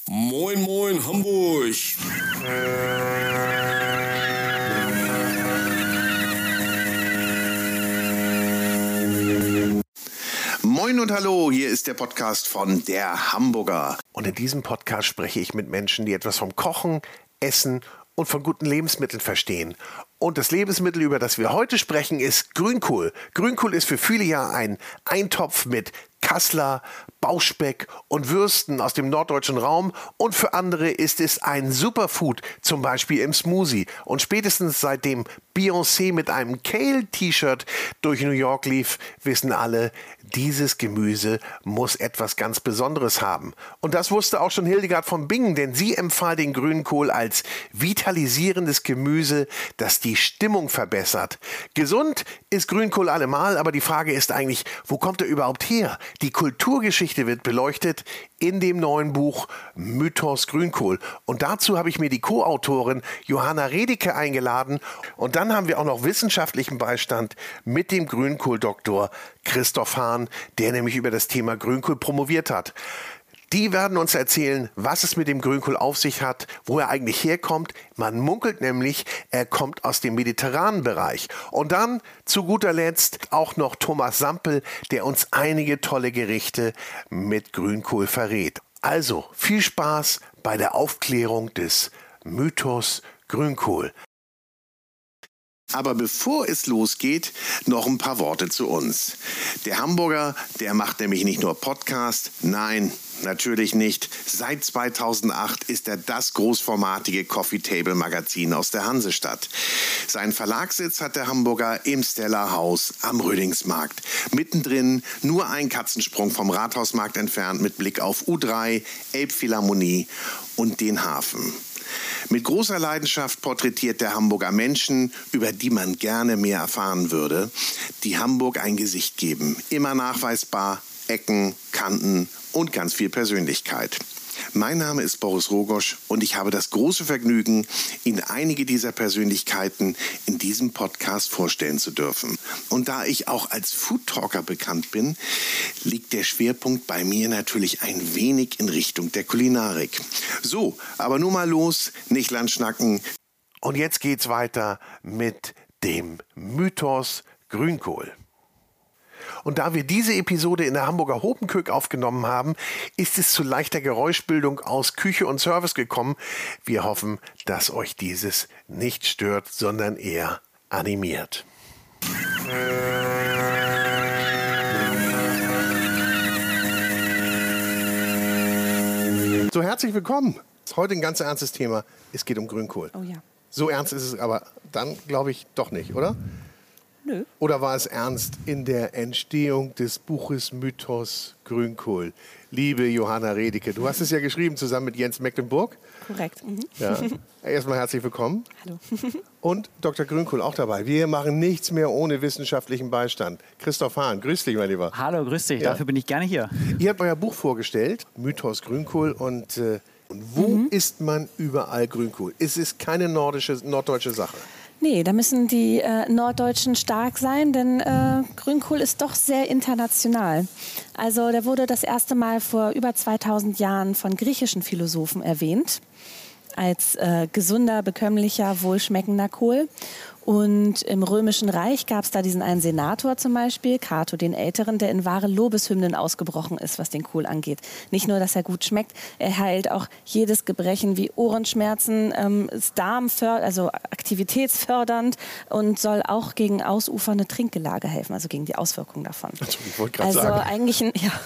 Moin, moin, Hamburg! Moin und hallo, hier ist der Podcast von der Hamburger. Und in diesem Podcast spreche ich mit Menschen, die etwas vom Kochen, Essen und von guten Lebensmitteln verstehen. Und das Lebensmittel, über das wir heute sprechen, ist Grünkohl. Grünkohl ist für viele ja ein Eintopf mit Kassler, Bauchspeck und Würsten aus dem norddeutschen Raum. Und für andere ist es ein Superfood, zum Beispiel im Smoothie. Und spätestens seitdem Beyoncé mit einem Kale-T-Shirt durch New York lief, wissen alle, dieses Gemüse muss etwas ganz Besonderes haben. Und das wusste auch schon Hildegard von Bingen, denn sie empfahl den Grünkohl als vitalisierendes Gemüse, das die Stimmung verbessert. Gesund ist Grünkohl allemal, aber die Frage ist eigentlich, wo kommt er überhaupt her? Die Kulturgeschichte wird beleuchtet in dem neuen Buch Mythos Grünkohl. Und dazu habe ich mir die Co-Autorin Johanna Redicke eingeladen. Und dann haben wir auch noch wissenschaftlichen Beistand mit dem Grünkohl-Doktor Christoph Hahn, der nämlich über das Thema Grünkohl promoviert hat. Die werden uns erzählen, was es mit dem Grünkohl auf sich hat, wo er eigentlich herkommt. Man munkelt nämlich, er kommt aus dem mediterranen Bereich. Und dann zu guter Letzt auch noch Thomas Sampel, der uns einige tolle Gerichte mit Grünkohl verrät. Also viel Spaß bei der Aufklärung des Mythos Grünkohl. Aber bevor es losgeht, noch ein paar Worte zu uns. Der Hamburger, der macht nämlich nicht nur Podcast, nein, natürlich nicht. Seit 2008 ist er das großformatige Coffee-Table-Magazin aus der Hansestadt. Seinen Verlagssitz hat der Hamburger im Stella-Haus am Rödingsmarkt. Mittendrin nur ein Katzensprung vom Rathausmarkt entfernt mit Blick auf U3, Elbphilharmonie und den Hafen. Mit großer Leidenschaft porträtiert der Hamburger Menschen, über die man gerne mehr erfahren würde, die Hamburg ein Gesicht geben. Immer nachweisbar, Ecken, Kanten und ganz viel Persönlichkeit. Mein Name ist Boris Rogosch und ich habe das große Vergnügen, Ihnen einige dieser Persönlichkeiten in diesem Podcast vorstellen zu dürfen. Und da ich auch als Foodtalker bekannt bin, liegt der Schwerpunkt bei mir natürlich ein wenig in Richtung der Kulinarik. So, aber nun mal los, nicht Landschnacken. Und jetzt geht's weiter mit dem Mythos Grünkohl. Und da wir diese Episode in der Hamburger Hopenkök aufgenommen haben, ist es zu leichter Geräuschbildung aus Küche und Service gekommen. Wir hoffen, dass euch dieses nicht stört, sondern eher animiert. So, herzlich willkommen. Heute ein ganz ernstes Thema. Es geht um Grünkohl. Oh ja. So ernst ist es aber dann, glaube ich, doch nicht, oder? Nö. Oder war es ernst in der Entstehung des Buches Mythos Grünkohl? Liebe Johanna Redicke, du hast es ja geschrieben zusammen mit Jens Mecklenburg. Korrekt. Mhm. Ja. Erstmal herzlich willkommen. Hallo. Und Dr. Grünkohl auch dabei. Wir machen nichts mehr ohne wissenschaftlichen Beistand. Christoph Hahn, grüß dich, mein Lieber. Hallo, grüß dich. Ja. Dafür bin ich gerne hier. Ihr habt euer Buch vorgestellt, Mythos Grünkohl. Und wo isst man überall Grünkohl? Es ist keine norddeutsche Sache. Nee, da müssen die Norddeutschen stark sein, denn Grünkohl ist doch sehr international. Also der wurde das erste Mal vor über 2000 Jahren von griechischen Philosophen erwähnt, als gesunder, bekömmlicher, wohlschmeckender Kohl. Und im Römischen Reich gab es da diesen einen Senator zum Beispiel, Cato den Älteren, der in wahre Lobeshymnen ausgebrochen ist, was den Kohl angeht. Nicht nur, dass er gut schmeckt, er heilt auch jedes Gebrechen wie Ohrenschmerzen, ist also aktivitätsfördernd und soll auch gegen ausufernde Trinkgelage helfen, also gegen die Auswirkungen davon. Ich wollte gerade sagen. Eigentlich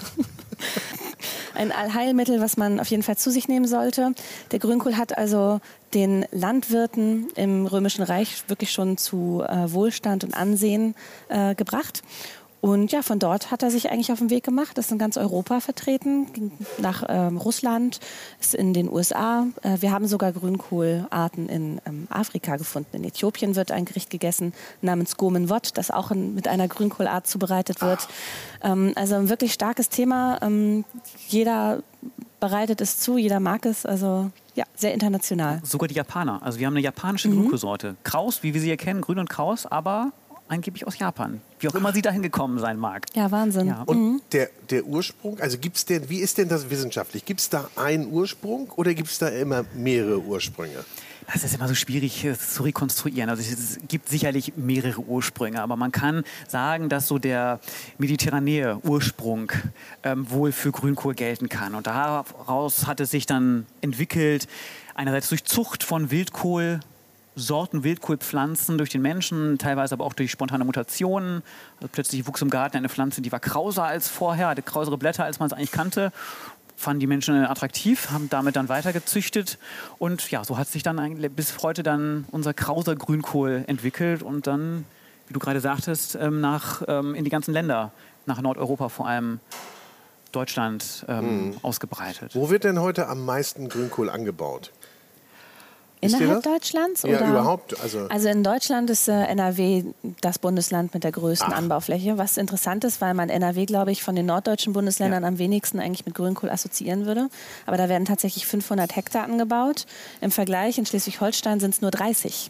ein Allheilmittel, was man auf jeden Fall zu sich nehmen sollte. Der Grünkohl hat also den Landwirten im Römischen Reich wirklich schon zu Wohlstand und Ansehen gebracht. Und ja, von dort hat er sich eigentlich auf den Weg gemacht, ist in ganz Europa vertreten, ging nach Russland, ist in den USA. Wir haben sogar Grünkohlarten in Afrika gefunden. In Äthiopien wird ein Gericht gegessen namens Gomen Wot, das auch mit einer Grünkohlart zubereitet wird. Also ein wirklich starkes Thema. Jeder bereitet es zu, jeder mag es, also ja, sehr international. Sogar die Japaner. Also wir haben eine japanische Grünkohlsorte. Kraus, wie wir sie erkennen, grün und kraus, aber angeblich aus Japan. Wie auch immer sie dahin gekommen sein mag. Ja, Wahnsinn. Ja. Und der Ursprung, also wie ist denn das wissenschaftlich? Gibt es da einen Ursprung oder gibt es da immer mehrere Ursprünge? Das ist immer so schwierig zu rekonstruieren. Also es gibt sicherlich mehrere Ursprünge, aber man kann sagen, dass so der mediterrane Ursprung wohl für Grünkohl gelten kann. Und daraus hat es sich dann entwickelt, einerseits durch Zucht von Wildkohlsorten, Wildkohlpflanzen durch den Menschen, teilweise aber auch durch spontane Mutationen. Also plötzlich wuchs im Garten eine Pflanze, die war krauser als vorher, hatte krausere Blätter, als man es eigentlich kannte. Fanden die Menschen attraktiv, haben damit dann weitergezüchtet und ja, so hat sich dann eigentlich bis heute dann unser krauser Grünkohl entwickelt und dann, wie du gerade sagtest, in die ganzen Länder, nach Nordeuropa vor allem, Deutschland ausgebreitet. Wo wird denn heute am meisten Grünkohl angebaut? Innerhalb Deutschlands? Ja, oder? überhaupt. Also in Deutschland ist NRW das Bundesland mit der größten Anbaufläche, was interessant ist, weil man NRW, glaube ich, von den norddeutschen Bundesländern am wenigsten eigentlich mit Grünkohl assoziieren würde. Aber da werden tatsächlich 500 Hektar angebaut. Im Vergleich in Schleswig-Holstein sind es nur 30.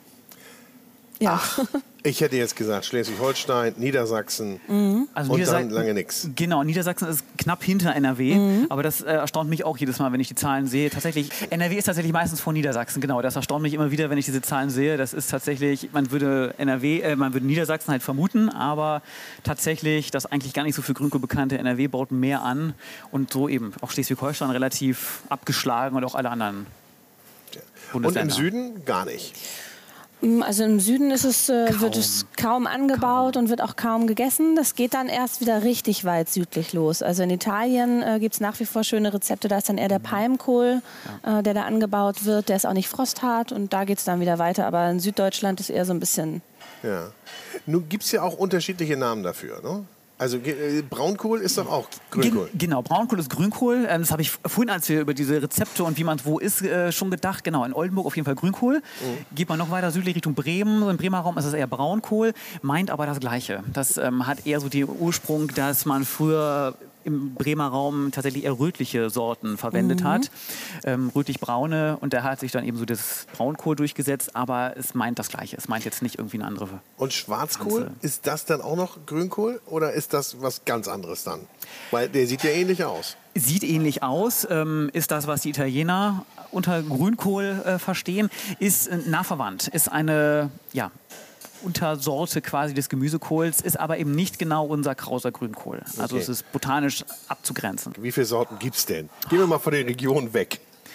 Ja. Ach, ich hätte jetzt gesagt Schleswig-Holstein, Niedersachsen Also und dann lange nichts. Genau, Niedersachsen ist knapp hinter NRW, aber das erstaunt mich auch jedes Mal, wenn ich die Zahlen sehe. Tatsächlich, NRW ist tatsächlich meistens vor Niedersachsen, genau, das erstaunt mich immer wieder, wenn ich diese Zahlen sehe. Das ist tatsächlich, man würde Niedersachsen halt vermuten, aber tatsächlich das eigentlich gar nicht so für Grünkohl bekannte NRW baut mehr an und so eben auch Schleswig-Holstein relativ abgeschlagen und auch alle anderen Bundesländer. Und im Süden gar nicht. Also im Süden wird es kaum angebaut und wird auch kaum gegessen. Das geht dann erst wieder richtig weit südlich los. Also in Italien gibt es nach wie vor schöne Rezepte. Da ist dann eher der Palmkohl, der da angebaut wird. Der ist auch nicht frosthart und da geht es dann wieder weiter. Aber in Süddeutschland ist eher so ein bisschen... Ja. Nun gibt es ja auch unterschiedliche Namen dafür, ne? Also Braunkohl ist doch auch Grünkohl. Genau, Braunkohl ist Grünkohl. Das habe ich vorhin, als wir über diese Rezepte und wie man es wo isst, schon gedacht. Genau, in Oldenburg auf jeden Fall Grünkohl. Geht man noch weiter südlich Richtung Bremen, im Bremer Raum ist es eher Braunkohl, meint aber das Gleiche. Das hat eher so den Ursprung, dass man früher im Bremer Raum tatsächlich eher rötliche Sorten verwendet hat, rötlich-braune, und da hat sich dann eben so das Braunkohl durchgesetzt, aber es meint das Gleiche, es meint jetzt nicht irgendwie eine andere. Und Schwarzkohl, ist das dann auch noch Grünkohl oder ist das was ganz anderes dann? Weil der sieht ja ähnlich aus. Sieht ähnlich aus, ist das, was die Italiener unter Grünkohl verstehen, ist nah verwandt, ist eine, ja, Untersorte quasi des Gemüsekohls, ist aber eben nicht genau unser krauser Grünkohl. Also es ist botanisch abzugrenzen. Wie viele Sorten gibt es denn? Gehen wir mal von der Region weg.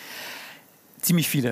Ziemlich viele.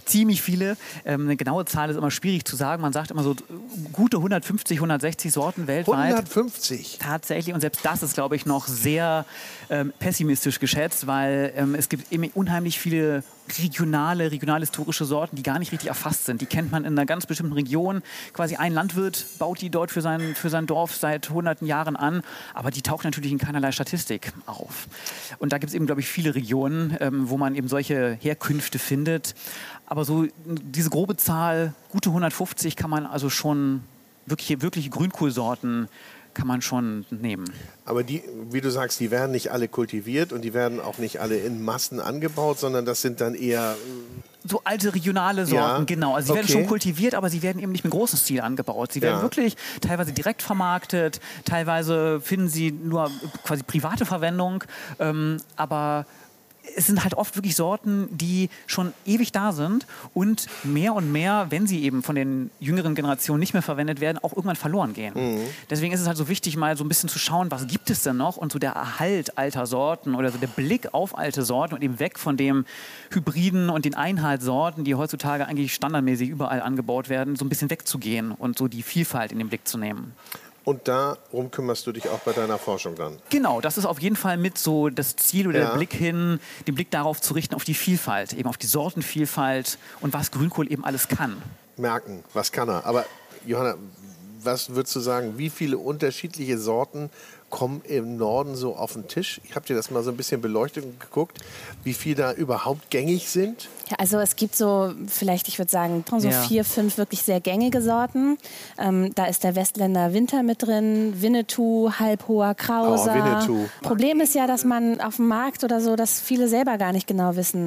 Eine genaue Zahl ist immer schwierig zu sagen. Man sagt immer so gute 150, 160 Sorten weltweit. 150? Tatsächlich. Und selbst das ist, glaube ich, noch sehr pessimistisch geschätzt, weil es gibt eben unheimlich viele regional-historische Sorten, die gar nicht richtig erfasst sind. Die kennt man in einer ganz bestimmten Region. Quasi ein Landwirt baut die dort für sein Dorf seit hunderten Jahren an, aber die taucht natürlich in keinerlei Statistik auf. Und da gibt es eben, glaube ich, viele Regionen, wo man eben solche Herkünfte findet. Aber so diese grobe Zahl, gute 150, kann man also schon wirkliche Grünkohlsorten kann man schon nehmen. Aber die, wie du sagst, die werden nicht alle kultiviert und die werden auch nicht alle in Massen angebaut, sondern das sind dann eher... So alte regionale Sorten, ja, genau. Also sie werden schon kultiviert, aber sie werden eben nicht mit großem Stil angebaut. Sie werden wirklich teilweise direkt vermarktet, teilweise finden sie nur quasi private Verwendung, aber es sind halt oft wirklich Sorten, die schon ewig da sind und mehr, wenn sie eben von den jüngeren Generationen nicht mehr verwendet werden, auch irgendwann verloren gehen. Deswegen ist es halt so wichtig, mal so ein bisschen zu schauen, was gibt es denn noch, und so der Erhalt alter Sorten oder so der Blick auf alte Sorten und eben weg von dem Hybriden und den Einheitssorten, die heutzutage eigentlich standardmäßig überall angebaut werden, so ein bisschen wegzugehen und so die Vielfalt in den Blick zu nehmen. Und darum kümmerst du dich auch bei deiner Forschung dann? Genau, das ist auf jeden Fall mit so das Ziel oder der Blick hin, den Blick darauf zu richten, auf die Vielfalt, eben auf die Sortenvielfalt und was Grünkohl eben alles kann. Merken, was kann er. Aber Johanna, was würdest du sagen, wie viele unterschiedliche Sorten kommen im Norden so auf den Tisch? Ich habe dir das mal so ein bisschen beleuchtet und geguckt, wie viele da überhaupt gängig sind. Ja, also es gibt so, vielleicht, ich würde sagen, so 4, 5 wirklich sehr gängige Sorten. Da ist der Westländer Winter mit drin, Winnetou, Halbhoher Krauser. Winnetou. Problem ist ja, dass man auf dem Markt oder so, dass viele selber gar nicht genau wissen,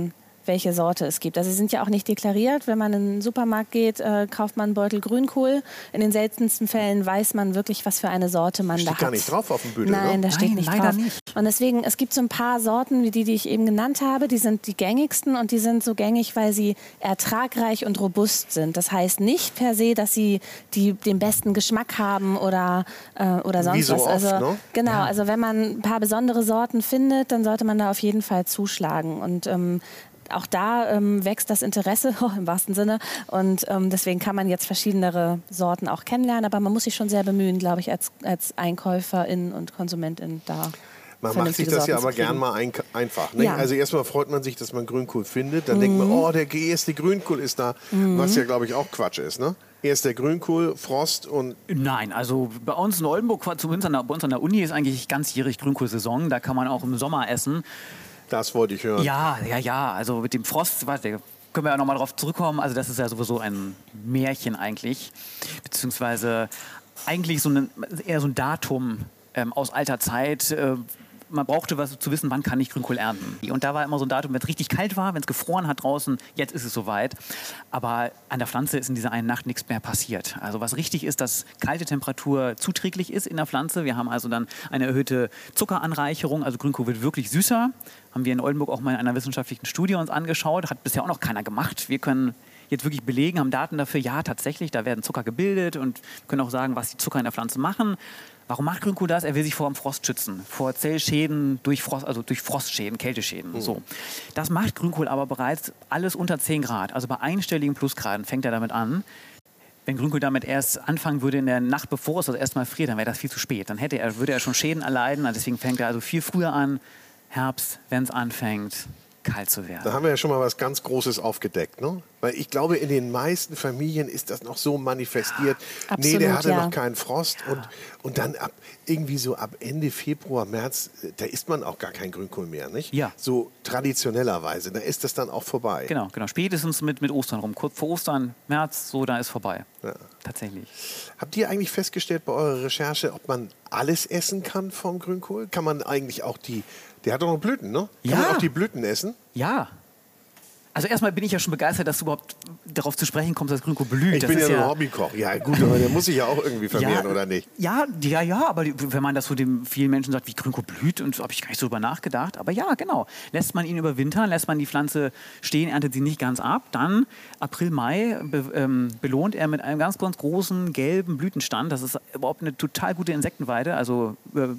welche Sorte es gibt. Also sie sind ja auch nicht deklariert. Wenn man in den Supermarkt geht, kauft man einen Beutel Grünkohl. In den seltensten Fällen weiß man wirklich, was für eine Sorte man da hat. Steht gar nicht drauf auf dem Büdel, Nein, ne? da steht nicht leider drauf. nicht. Und deswegen, es gibt so ein paar Sorten, wie die ich eben genannt habe, die sind die gängigsten und die sind so gängig, weil sie ertragreich und robust sind. Das heißt nicht per se, dass sie den besten Geschmack haben oder sonst Wie so was. oft, Also ne? genau, also wenn man ein paar besondere Sorten findet, dann sollte man da auf jeden Fall zuschlagen. Und auch da wächst das Interesse, im wahrsten Sinne. Und deswegen kann man jetzt verschiedenere Sorten auch kennenlernen. Aber man muss sich schon sehr bemühen, glaube ich, als Einkäuferin und Konsumentin da. Man macht sich das ja aber gern mal einfach. Ne? Ja. Also erstmal freut man sich, dass man Grünkohl findet. Dann denkt man, oh, der erste Grünkohl ist da. Was ja, glaube ich, auch Quatsch ist. Ne? Erst der Grünkohl, Frost und... Nein, also bei uns in Oldenburg, zumindest bei uns an der Uni, ist eigentlich ganzjährig Grünkohlsaison. Da kann man auch im Sommer essen. Das wollte ich hören. Ja. Also mit dem Frost, warte, können wir ja nochmal drauf zurückkommen. Also das ist ja sowieso ein Märchen eigentlich. Beziehungsweise eigentlich eher so ein Datum aus alter Zeit. Man brauchte was zu wissen, wann kann ich Grünkohl ernten. Und da war immer so ein Datum, wenn es richtig kalt war, wenn es gefroren hat draußen, jetzt ist es soweit. Aber an der Pflanze ist in dieser einen Nacht nichts mehr passiert. Also was richtig ist, dass kalte Temperatur zuträglich ist in der Pflanze. Wir haben also dann eine erhöhte Zuckeranreicherung. Also Grünkohl wird wirklich süßer. Haben wir in Oldenburg auch mal in einer wissenschaftlichen Studie uns angeschaut. Hat bisher auch noch keiner gemacht. Wir können jetzt wirklich belegen, haben Daten dafür, ja tatsächlich, da werden Zucker gebildet und können auch sagen, was die Zucker in der Pflanze machen. Warum macht Grünkohl das? Er will sich vor dem Frost schützen, vor Zellschäden durch Frost, also durch Frostschäden, Kälteschäden. So. Das macht Grünkohl aber bereits alles unter 10 Grad, also bei einstelligen Plusgraden fängt er damit an. Wenn Grünkohl damit erst anfangen würde in der Nacht, bevor es das erstmal friert, dann wäre das viel zu spät. Dann würde er schon Schäden erleiden, deswegen fängt er also viel früher an, Herbst, wenn es anfängt, kalt zu werden. Da haben wir ja schon mal was ganz Großes aufgedeckt, ne? Weil ich glaube, in den meisten Familien ist das noch so manifestiert. Ja, absolut, nee, der hatte ja. noch keinen Frost. Und dann irgendwie so ab Ende Februar, März, da isst man auch gar kein Grünkohl mehr, nicht? Ja. So traditionellerweise, da ist das dann auch vorbei. Genau. Spätestens mit Ostern rum. Kurz vor Ostern, März, so, da ist vorbei. Ja. Tatsächlich. Habt ihr eigentlich festgestellt bei eurer Recherche, ob man alles essen kann vom Grünkohl? Kann man eigentlich auch der hat doch noch Blüten, ne? Kann Ja. man auch die Blüten essen? Ja. Also erstmal bin ich ja schon begeistert, dass du überhaupt darauf zu sprechen kommst, dass Grünkohl blüht. Ich das bin ist ja nur Hobbykoch. Ja gut, aber der muss sich ja auch irgendwie vermehren, oder nicht? Ja, aber wenn man das so den vielen Menschen sagt, wie Grünkohl blüht, und so habe ich gar nicht so drüber nachgedacht. Aber ja, genau. Lässt man ihn überwintern, lässt man die Pflanze stehen, erntet sie nicht ganz ab, dann April, Mai belohnt er mit einem ganz, ganz großen gelben Blütenstand. Das ist überhaupt eine total gute Insektenweide. Also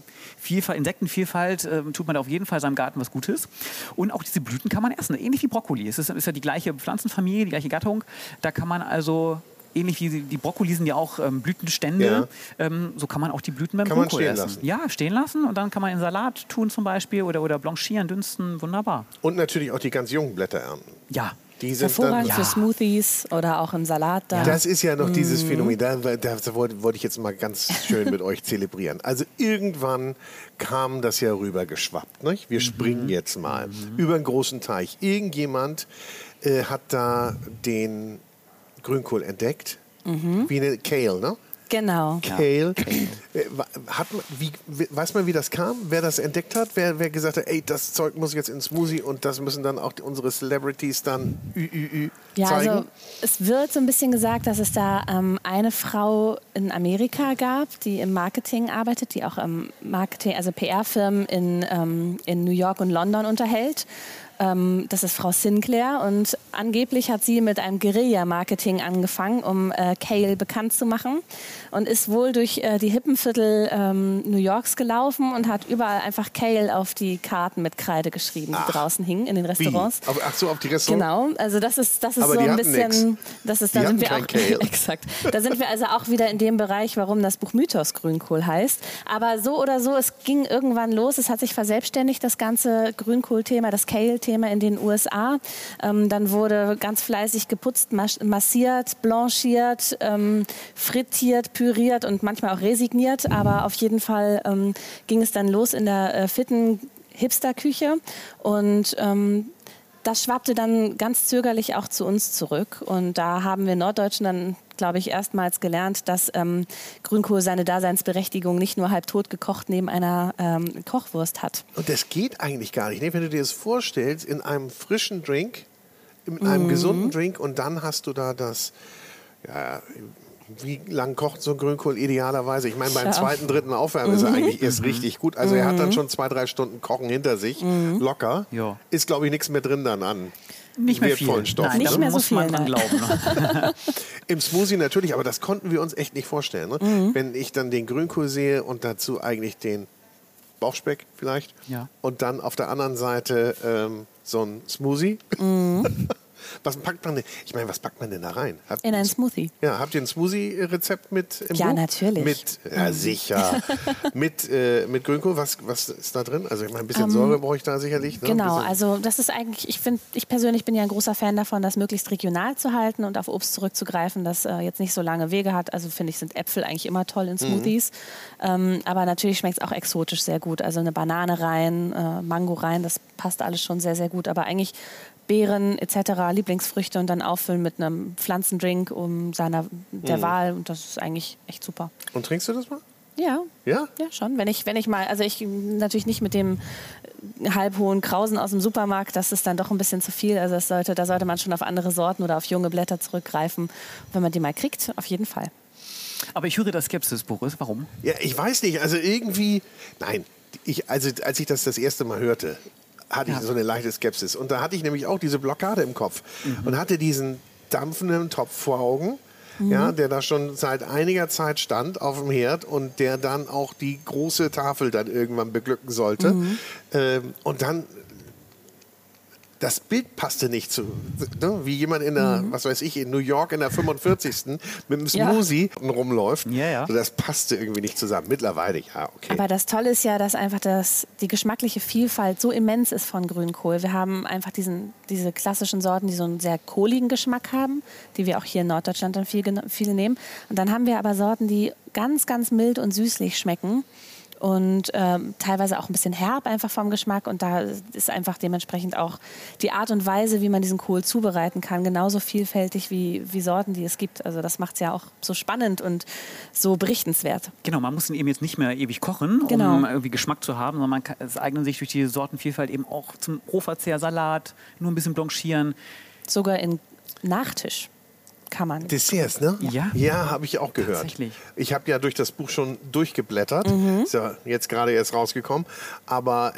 Insektenvielfalt tut man da auf jeden Fall seinem Garten was Gutes. Und auch diese Blüten kann man essen, ähnlich wie Brokkoli. Es ist ja die gleiche Pflanzenfamilie, die gleiche Gattung. Da kann man also, ähnlich wie die Brokkoli sind ja auch Blütenstände, so kann man auch die Blüten beim Grünkohl essen. Lassen. Ja, stehen lassen und dann kann man in Salat tun zum Beispiel oder blanchieren, dünsten, wunderbar. Und natürlich auch die ganz jungen Blätter ernten. Ja. Die sind Hervorragend dann, für Smoothies oder auch im Salat. Da. Das ist ja noch dieses Phänomen, da wollte ich jetzt mal ganz schön mit euch zelebrieren. Also irgendwann kam das ja rüber geschwappt. Nicht? Wir springen jetzt mal über einen großen Teich. Irgendjemand hat da den Grünkohl entdeckt, wie eine Kale, ne? Genau. Kale. Weiß man, wie das kam? Wer das entdeckt hat? Wer gesagt hat, ey, das Zeug muss jetzt in Smoothie und das müssen dann auch unsere Celebrities dann Ja, zeigen? also es wird so ein bisschen gesagt, dass es da eine Frau in Amerika gab, die im Marketing arbeitet, die auch im Marketing, also PR-Firmen in New York und London unterhält. Das ist Frau Sinclair und angeblich hat sie mit einem Guerilla-Marketing angefangen, um Kale bekannt zu machen und ist wohl durch die Hippenviertel New Yorks gelaufen und hat überall einfach Kale auf die Karten mit Kreide geschrieben, die draußen hingen in den Restaurants. Ach so, auf die Restaurants? Genau, also das ist Aber so ein bisschen, da sind wir auch exakt. Da sind wir also auch wieder in dem Bereich, warum das Buch Mythos Grünkohl heißt. Aber so oder so, es ging irgendwann los, es hat sich verselbstständigt, das ganze Grünkohl-Thema, das Kale-Thema in den USA. Dann wurde ganz fleißig geputzt, massiert, blanchiert, frittiert, püriert und manchmal auch resigniert. Aber auf jeden Fall ging es dann los in der fitten Hipster-Küche und das schwappte dann ganz zögerlich auch zu uns zurück. Und da haben wir Norddeutschen dann, glaube ich, erstmals gelernt, dass Grünkohl seine Daseinsberechtigung nicht nur halb tot gekocht neben einer Kochwurst hat. Und das geht eigentlich gar nicht. Ne? Wenn du dir das vorstellst, in einem frischen Drink mit einem gesunden Drink und dann hast du da das, ja, wie lang kocht so ein Grünkohl idealerweise? Ich meine, beim zweiten, dritten Aufwärmen ist er eigentlich erst richtig gut. Also er hat dann schon 2-3 Stunden Kochen hinter sich, locker. Ja. Ist, glaube ich, nichts mehr drin dann an Nicht mehr viel. wertvollen Stoffen. Nein, nicht mehr so muss man viel, dran nein. glauben. Im Smoothie natürlich, aber das konnten wir uns echt nicht vorstellen. Ne? Wenn ich dann den Grünkohl sehe und dazu eigentlich den Bauchspeck vielleicht Ja. und dann auf der anderen Seite so ein Smoothie. Was packt man denn? Ich meine, was packt man denn da rein? In einen Smoothie. Ja, habt ihr ein Smoothie-Rezept mit im Ja, Buch? natürlich. Ja, sicher. mit Grünkohl, was ist da drin? Also ich meine, ein bisschen Säure brauche ich da sicherlich. Ne? Genau, Ein bisschen- also das ist eigentlich, ich persönlich bin ja ein großer Fan davon, das möglichst regional zu halten und auf Obst zurückzugreifen, das jetzt nicht so lange Wege hat. Also finde ich, sind Äpfel eigentlich immer toll in Smoothies. Aber natürlich schmeckt es auch exotisch sehr gut. Also eine Banane rein, Mango rein, das passt alles schon sehr, sehr gut. Aber eigentlich Beeren etc., Lieblingsfrüchte und dann auffüllen mit einem Pflanzendrink der Wahl. Und das ist eigentlich echt super. Und trinkst du das mal? Ja. Ja? Ja, schon. Wenn ich mal, also ich natürlich nicht mit dem halbhohen Krausen aus dem Supermarkt, das ist dann doch ein bisschen zu viel. Also da sollte man schon auf andere Sorten oder auf junge Blätter zurückgreifen. Wenn man die mal kriegt, auf jeden Fall. Aber ich höre das Skepsis, Boris. Warum? Ja, ich weiß nicht. Also irgendwie, nein. Als ich das erste Mal hörte, hatte ich so eine leichte Skepsis. Und da hatte ich nämlich auch diese Blockade im Kopf und hatte diesen dampfenden Topf vor Augen, ja, der da schon seit einiger Zeit stand auf dem Herd und der dann auch die große Tafel dann irgendwann beglücken sollte. Und dann das Bild passte nicht zu, ne? Wie jemand in der, was weiß ich, in New York in der 45. mit einem Smoothie rumläuft. Ja, ja. So, das passte irgendwie nicht zusammen. Mittlerweile, ja, okay. Aber das Tolle ist ja, dass einfach die geschmackliche Vielfalt so immens ist von Grünkohl. Wir haben einfach diese klassischen Sorten, die so einen sehr kohligen Geschmack haben, die wir auch hier in Norddeutschland dann viele nehmen. Und dann haben wir aber Sorten, die ganz, ganz mild und süßlich schmecken. Und teilweise auch ein bisschen herb einfach vom Geschmack. Und da ist einfach dementsprechend auch die Art und Weise, wie man diesen Kohl zubereiten kann, genauso vielfältig wie Sorten, die es gibt. Also das macht es ja auch so spannend und so berichtenswert. Genau, man muss ihn eben jetzt nicht mehr ewig kochen, Genau. um irgendwie Geschmack zu haben, sondern es eignet sich durch die Sortenvielfalt eben auch zum Rohverzehr, Salat, nur ein bisschen blanchieren. Sogar in Nachtisch kann man. Desserts, ne? Ja. Ja, habe ich auch gehört. Tatsächlich. Ich habe ja durch das Buch schon durchgeblättert. Ist ja jetzt gerade erst rausgekommen. Aber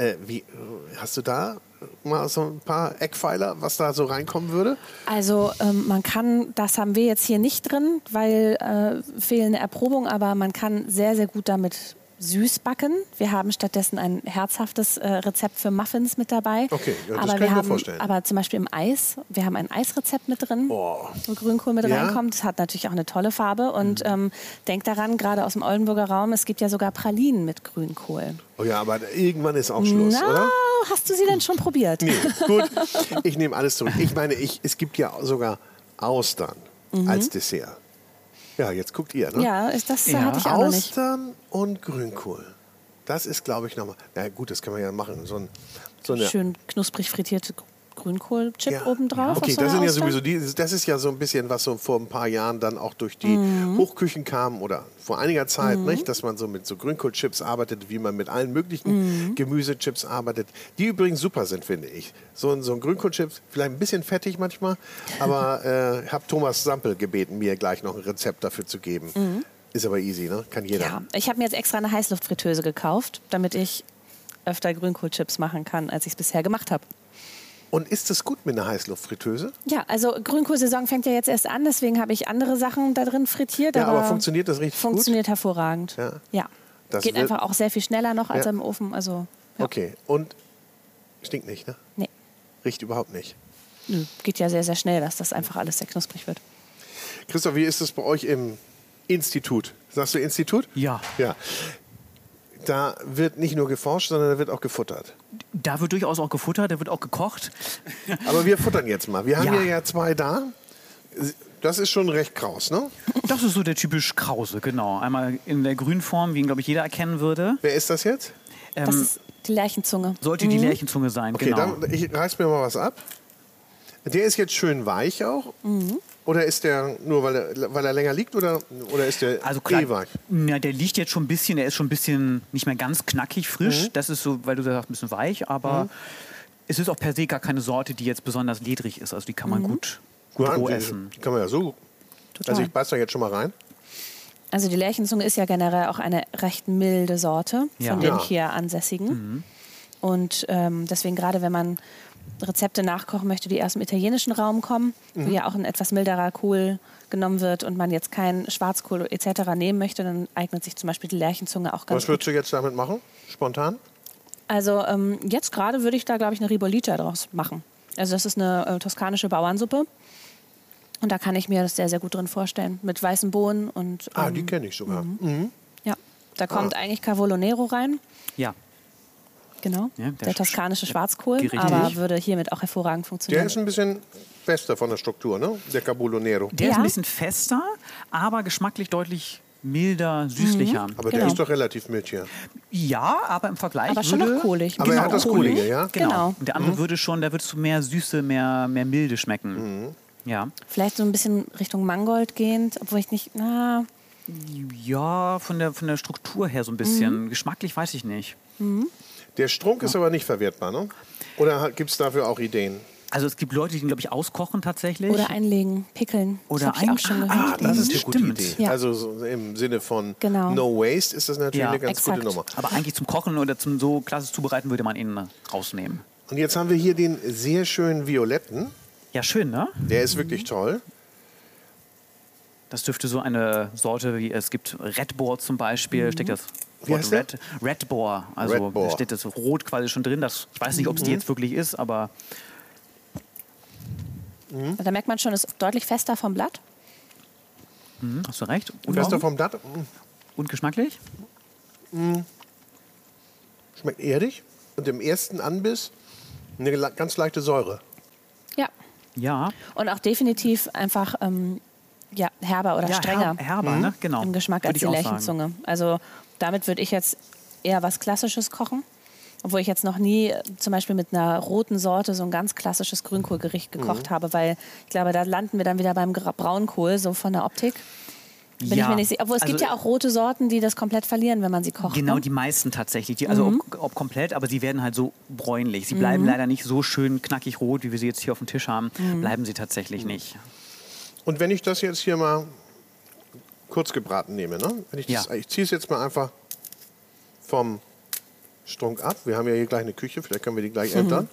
hast du da mal so ein paar Eckpfeiler, was da so reinkommen würde? Also man kann, das haben wir jetzt hier nicht drin, weil fehlende Erprobung, aber man kann sehr, sehr gut damit süß backen. Wir haben stattdessen ein herzhaftes Rezept für Muffins mit dabei. Okay, ja, das aber kann ich mir vorstellen. Aber zum Beispiel im Eis, wir haben ein Eisrezept mit drin, wo Grünkohl mit Ja? reinkommt. Das hat natürlich auch eine tolle Farbe. Und denkt daran, gerade aus dem Oldenburger Raum, es gibt ja sogar Pralinen mit Grünkohl. Oh ja, aber irgendwann ist auch Schluss, oder? Hast du sie denn schon probiert? Nee, gut. Ich nehme alles zurück. Ich meine, es gibt ja sogar Austern als Dessert. Ja, jetzt guckt ihr, ne? Ja, das Ja. hatte ich auch noch nicht. Austern und Grünkohl. Das ist, glaube ich, nochmal. Na gut, das können wir ja machen. So eine Schön knusprig frittierte Grünkohl-Chip Ja. obendrauf. Okay, auf so das einer sind ja Austern. sowieso das ist ja so ein bisschen, was so vor ein paar Jahren dann auch durch die Hochküchen kam oder vor einiger Zeit, nicht, dass man so mit so Grünkohlchips arbeitet, wie man mit allen möglichen Gemüsechips arbeitet, die übrigens super sind, finde ich. So ein Grünkohlchip, vielleicht ein bisschen fettig manchmal, aber habe Thomas Sampel gebeten, mir gleich noch ein Rezept dafür zu geben. Ist aber easy, ne? Kann jeder. Ja, ich habe mir jetzt extra eine Heißluftfritteuse gekauft, damit ich öfter Grünkohlchips machen kann, als ich es bisher gemacht habe. Und ist es gut mit einer Heißluftfritteuse? Ja, also Grünkohlsaison fängt ja jetzt erst an, deswegen habe ich andere Sachen da drin frittiert. Ja, aber funktioniert das richtig gut? Funktioniert hervorragend. Ja. Ja. Das Geht wird- einfach auch sehr viel schneller noch als Ja. im Ofen. Also, ja. Okay, und stinkt nicht, ne? Nee, Riecht überhaupt nicht. nö, geht ja sehr, sehr schnell, dass das einfach alles sehr knusprig wird. Christoph, wie ist es bei euch im Institut? Sagst du Institut? Ja. Ja. Da wird nicht nur geforscht, sondern da wird auch gefuttert. Da wird durchaus auch gefuttert, da wird auch gekocht. Aber wir futtern jetzt mal. Wir haben Ja. hier ja 2 da. Das ist schon recht kraus, ne? Das ist so der typisch Krause, genau. Einmal in der Grünform, wie ihn, glaube ich, jeder erkennen würde. Wer ist das jetzt? Das ist die Lerchenzunge. Sollte die Lärchenzunge sein, Okay, genau. dann ich reiß mir mal was ab. Der ist jetzt schön weich auch. Oder ist der nur, weil er länger liegt oder ist der Also klar, weich? ja, der liegt jetzt schon ein bisschen, der ist schon ein bisschen nicht mehr ganz knackig frisch. Das ist so, weil du sagst, ein bisschen weich, aber Es ist auch per se gar keine Sorte, die jetzt besonders ledrig ist. Also die kann man gut roh essen. Die kann man ja so. Total. Also ich beiß da jetzt schon mal rein. Also die Lerchenzunge ist ja generell auch eine recht milde Sorte Ja. von den Ja. hier ansässigen. Und deswegen gerade, wenn man Rezepte nachkochen möchte, die aus dem italienischen Raum kommen, wo ja auch ein etwas milderer Kohl genommen wird und man jetzt keinen Schwarzkohl etc. nehmen möchte, dann eignet sich zum Beispiel die Lerchenzunge auch ganz Was gut. würdest du jetzt damit machen? Spontan? Also jetzt gerade würde ich da, glaube ich, eine Ribollita draus machen. Also das ist eine toskanische Bauernsuppe. Und da kann ich mir das sehr, sehr gut drin vorstellen. Mit weißen Bohnen und... Die kenne ich sogar. ja, da kommt eigentlich Cavolo Nero rein. Ja. Genau, Ja, der toskanische Schwarzkohl, Gericht. aber würde hiermit auch hervorragend Der funktionieren. ist ein bisschen fester von der Struktur, ne? Der Cabolo Nero. Der ist Ja. ein bisschen fester, aber geschmacklich deutlich milder, süßlicher. Aber Genau. der ist doch relativ mild hier. Ja, aber im Vergleich Aber schon würde... noch kohlig. Aber er hat das Kohlige, ja? Genau. Und der andere würde schon, da würdest du mehr Süße, mehr Milde schmecken. Ja. Vielleicht so ein bisschen Richtung Mangold gehend, obwohl ich nicht... Ja, von der Struktur her so ein bisschen. Geschmacklich weiß ich nicht. Der Strunk ist aber nicht verwertbar, ne? Oder gibt es dafür auch Ideen? Also es gibt Leute, die den, glaube ich, auskochen tatsächlich. Oder einlegen, pickeln. Oder das habe ich auch schon gehört. Das ist eine gute Stimmt. Idee. Ja. Also so im Sinne von Genau. No Waste ist das natürlich Ja, eine ganz exakt. gute Nummer. Aber eigentlich zum Kochen oder zum so klassisch zubereiten würde man ihn rausnehmen. Und jetzt haben wir hier den sehr schönen Violetten. Ja, schön, ne? Der ist wirklich toll. Das dürfte so eine Sorte wie es gibt Red Boar zum Beispiel, steckt das Wie heißt der? Red Boar. Also Red Boar. da steht das Rot quasi schon drin. Das, ich weiß nicht, ob es die jetzt wirklich ist, aber Da merkt man schon, es ist deutlich fester vom Blatt. hast du recht. Und, Fester auch- vom Blatt. und geschmacklich? Schmeckt erdig. Und im ersten Anbiss eine ganz leichte Säure. Ja. Ja. Und auch definitiv einfach herber oder Ja, strenger herber, ne? Genau. im Geschmack Würde als ich die auch sagen. Lerchenzunge. Also damit würde ich jetzt eher was Klassisches kochen. Obwohl ich jetzt noch nie zum Beispiel mit einer roten Sorte so ein ganz klassisches Grünkohlgericht gekocht habe, weil ich glaube, da landen wir dann wieder beim Braunkohl, so von der Optik. Bin ich mir nicht sicher. Obwohl es gibt ja auch rote Sorten, die das komplett verlieren, wenn man sie kocht. Genau, ne? die meisten tatsächlich. Die, also ob komplett, aber sie werden halt so bräunlich. Sie bleiben leider nicht so schön knackig rot, wie wir sie jetzt hier auf dem Tisch haben. Bleiben sie tatsächlich nicht. Und wenn ich das jetzt hier mal kurz gebraten nehme, ne? Wenn ich ich ziehe es jetzt mal einfach vom Strunk ab. Wir haben ja hier gleich eine Küche, vielleicht können wir die gleich entern.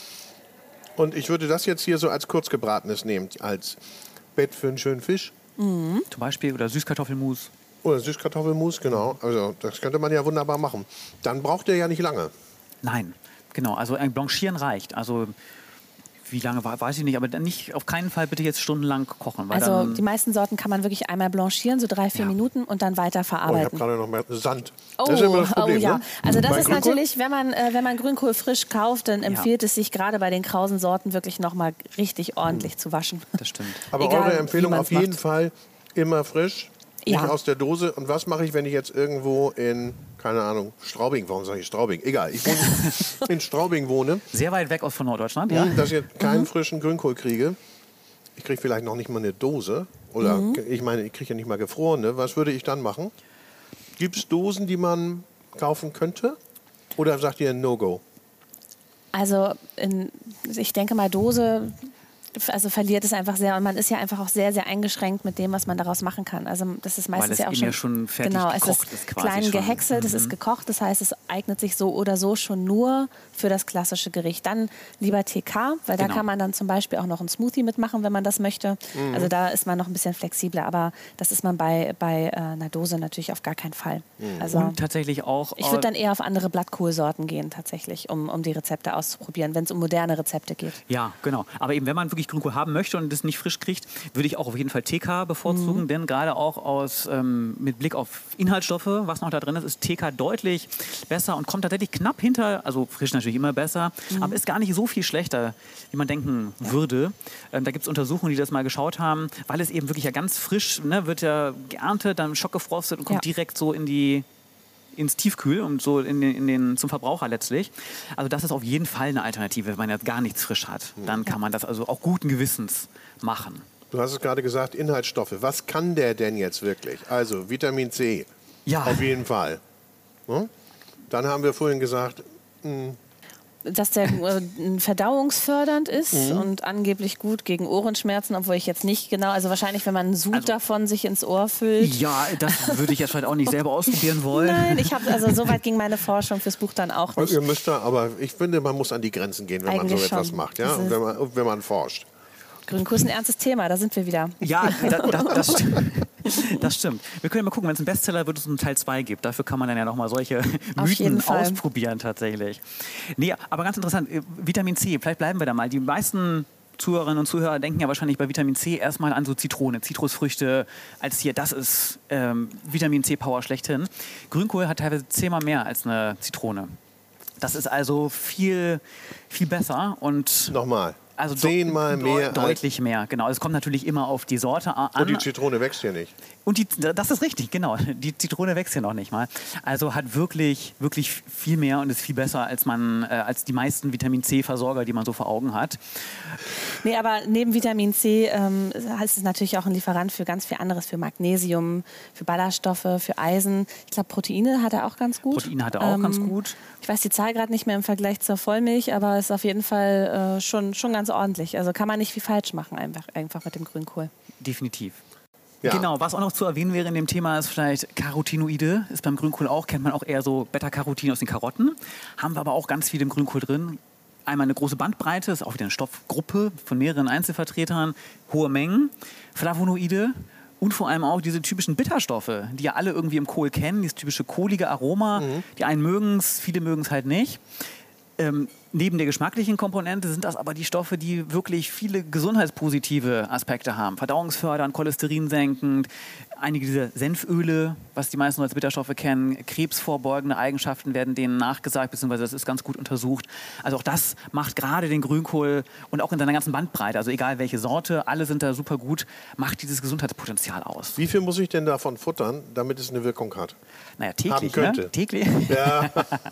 Und ich würde das jetzt hier so als kurzgebratenes nehmen, als Bett für einen schönen Fisch. Zum Beispiel oder Süßkartoffelmus. Oder Süßkartoffelmus, genau. Also das könnte man ja wunderbar machen. Dann braucht der ja nicht lange. Nein, genau. Also ein Blanchieren reicht. Also wie lange, weiß ich nicht, aber dann nicht, auf keinen Fall bitte jetzt stundenlang kochen. Weil Also dann, die meisten Sorten kann man wirklich einmal blanchieren, so 3-4 Ja. Minuten und dann weiter Oh, ich habe verarbeiten. gerade noch mehr Sand. Das ist immer das Problem, ja. ne? Also das Bei ist Grünkohl? natürlich, wenn man Grünkohl frisch kauft, dann empfiehlt es sich gerade bei den krausen Sorten wirklich nochmal richtig ordentlich zu waschen. das stimmt. Aber Egal, eure wie Empfehlung man's auf jeden macht. Fall immer frisch, Ja. nicht aus der Dose. Und was mache ich, wenn ich jetzt irgendwo in, keine Ahnung, Straubing, warum sage ich Straubing? Egal, ich wohne in Straubing wohne, Sehr weit weg aus von Norddeutschland, ja. dass ich keinen frischen Grünkohl kriege. Ich kriege vielleicht noch nicht mal eine Dose. Oder ich meine, ich kriege ja nicht mal gefrorene. Was würde ich dann machen? Gibt es Dosen, die man kaufen könnte? Oder sagt ihr No-Go? Also ich denke mal, Dose verliert es einfach sehr und man ist ja einfach auch sehr, sehr eingeschränkt mit dem, was man daraus machen kann. Also das ist meistens es ja auch eben ja schon fertig genau, es gekocht ist ist quasi klein schon. gehäckselt, es ist gekocht, das heißt, es eignet sich so oder so schon nur für das klassische Gericht. Dann lieber TK, weil da Genau. kann man dann zum Beispiel auch noch einen Smoothie mitmachen, wenn man das möchte. Also da ist man noch ein bisschen flexibler, aber das ist man bei einer Dose natürlich auf gar keinen Fall. Also Und tatsächlich auch. ich würde dann eher auf andere Blattkohlsorten gehen tatsächlich, um die Rezepte auszuprobieren, wenn es um moderne Rezepte geht. Ja, genau. Aber eben, wenn man wirklich Grünkohl haben möchte und das nicht frisch kriegt, würde ich auch auf jeden Fall TK bevorzugen, denn gerade auch mit Blick auf Inhaltsstoffe, was noch da drin ist TK deutlich besser und kommt tatsächlich knapp hinter, also frisch natürlich immer besser, aber ist gar nicht so viel schlechter, wie man denken würde. Da gibt es Untersuchungen, die das mal geschaut haben, weil es eben wirklich ja ganz frisch, ne, wird ja geerntet, dann schockgefrostet und kommt direkt so ins Tiefkühl und so zum Verbraucher letztlich. Also das ist auf jeden Fall eine Alternative, wenn man jetzt gar nichts frisch hat. Dann kann man das also auch guten Gewissens machen. Du hast es gerade gesagt, Inhaltsstoffe. Was kann der denn jetzt wirklich? Also Vitamin C, Ja. auf jeden Fall. Ne? Dann haben wir vorhin gesagt, dass der verdauungsfördernd ist und angeblich gut gegen Ohrenschmerzen, obwohl ich jetzt nicht genau, also wahrscheinlich, wenn man einen Sud davon sich ins Ohr füllt. Ja, das würde ich jetzt vielleicht auch nicht selber ausprobieren wollen. Nein, also so weit ging meine Forschung fürs Buch dann auch nicht. Ihr müsst da, aber ich finde, man muss an die Grenzen gehen, wenn Eigentlich man so etwas schon. macht, ja, und wenn man forscht. Grünkohl ist ein ernstes Thema, da sind wir wieder. Ja, das stimmt. Wir können ja mal gucken, wenn es einen Bestseller wird, es einen Teil 2 gibt. Dafür kann man dann ja nochmal solche Mythen ausprobieren tatsächlich. Nee, aber ganz interessant, Vitamin C, vielleicht bleiben wir da mal. Die meisten Zuhörerinnen und Zuhörer denken ja wahrscheinlich bei Vitamin C erstmal an so Zitrone, Zitrusfrüchte, als hier, das ist Vitamin C-Power schlechthin. Grünkohl hat teilweise 10-mal mehr als eine Zitrone. Das ist also viel, viel besser und... Nochmal. Also 10-mal mehr. Deutlich mehr, genau. Es kommt natürlich immer auf die Sorte an. Und die Zitrone wächst hier nicht. Und das ist richtig, genau. Die Zitrone wächst ja noch nicht mal. Also hat wirklich, wirklich viel mehr und ist viel besser als die meisten Vitamin-C-Versorger, die man so vor Augen hat. Nee, aber neben Vitamin C ist es natürlich auch ein Lieferant für ganz viel anderes, für Magnesium, für Ballaststoffe, für Eisen. Ich glaube, Proteine hat er auch ganz gut. Proteine hat er auch ganz gut. Ich weiß die Zahl gerade nicht mehr im Vergleich zur Vollmilch, aber ist auf jeden Fall schon ganz ordentlich. Also kann man nicht viel falsch machen einfach mit dem Grünkohl. Definitiv. Ja. Genau, was auch noch zu erwähnen wäre in dem Thema ist vielleicht Carotinoide, ist beim Grünkohl auch, kennt man auch eher so Beta-Carotin aus den Karotten. Haben wir aber auch ganz viel im Grünkohl drin. Einmal eine große Bandbreite, ist auch wieder eine Stoffgruppe von mehreren Einzelvertretern, hohe Mengen, Flavonoide und vor allem auch diese typischen Bitterstoffe, die ja alle irgendwie im Kohl kennen, dieses typische kohlige Aroma. Die einen mögen es, viele mögen es halt nicht. Neben der geschmacklichen Komponente sind das aber die Stoffe, die wirklich viele gesundheitspositive Aspekte haben. Verdauungsfördernd, cholesterinsenkend, einige dieser Senföle, was die meisten als Bitterstoffe kennen, krebsvorbeugende Eigenschaften werden denen nachgesagt, beziehungsweise das ist ganz gut untersucht. Also auch das macht gerade den Grünkohl und auch in seiner ganzen Bandbreite, also egal welche Sorte, alle sind da super gut, macht dieses Gesundheitspotenzial aus. Wie viel muss ich denn davon futtern, damit es eine Wirkung hat? Naja, täglich, haben könnte. Ne? Täglich. Ja.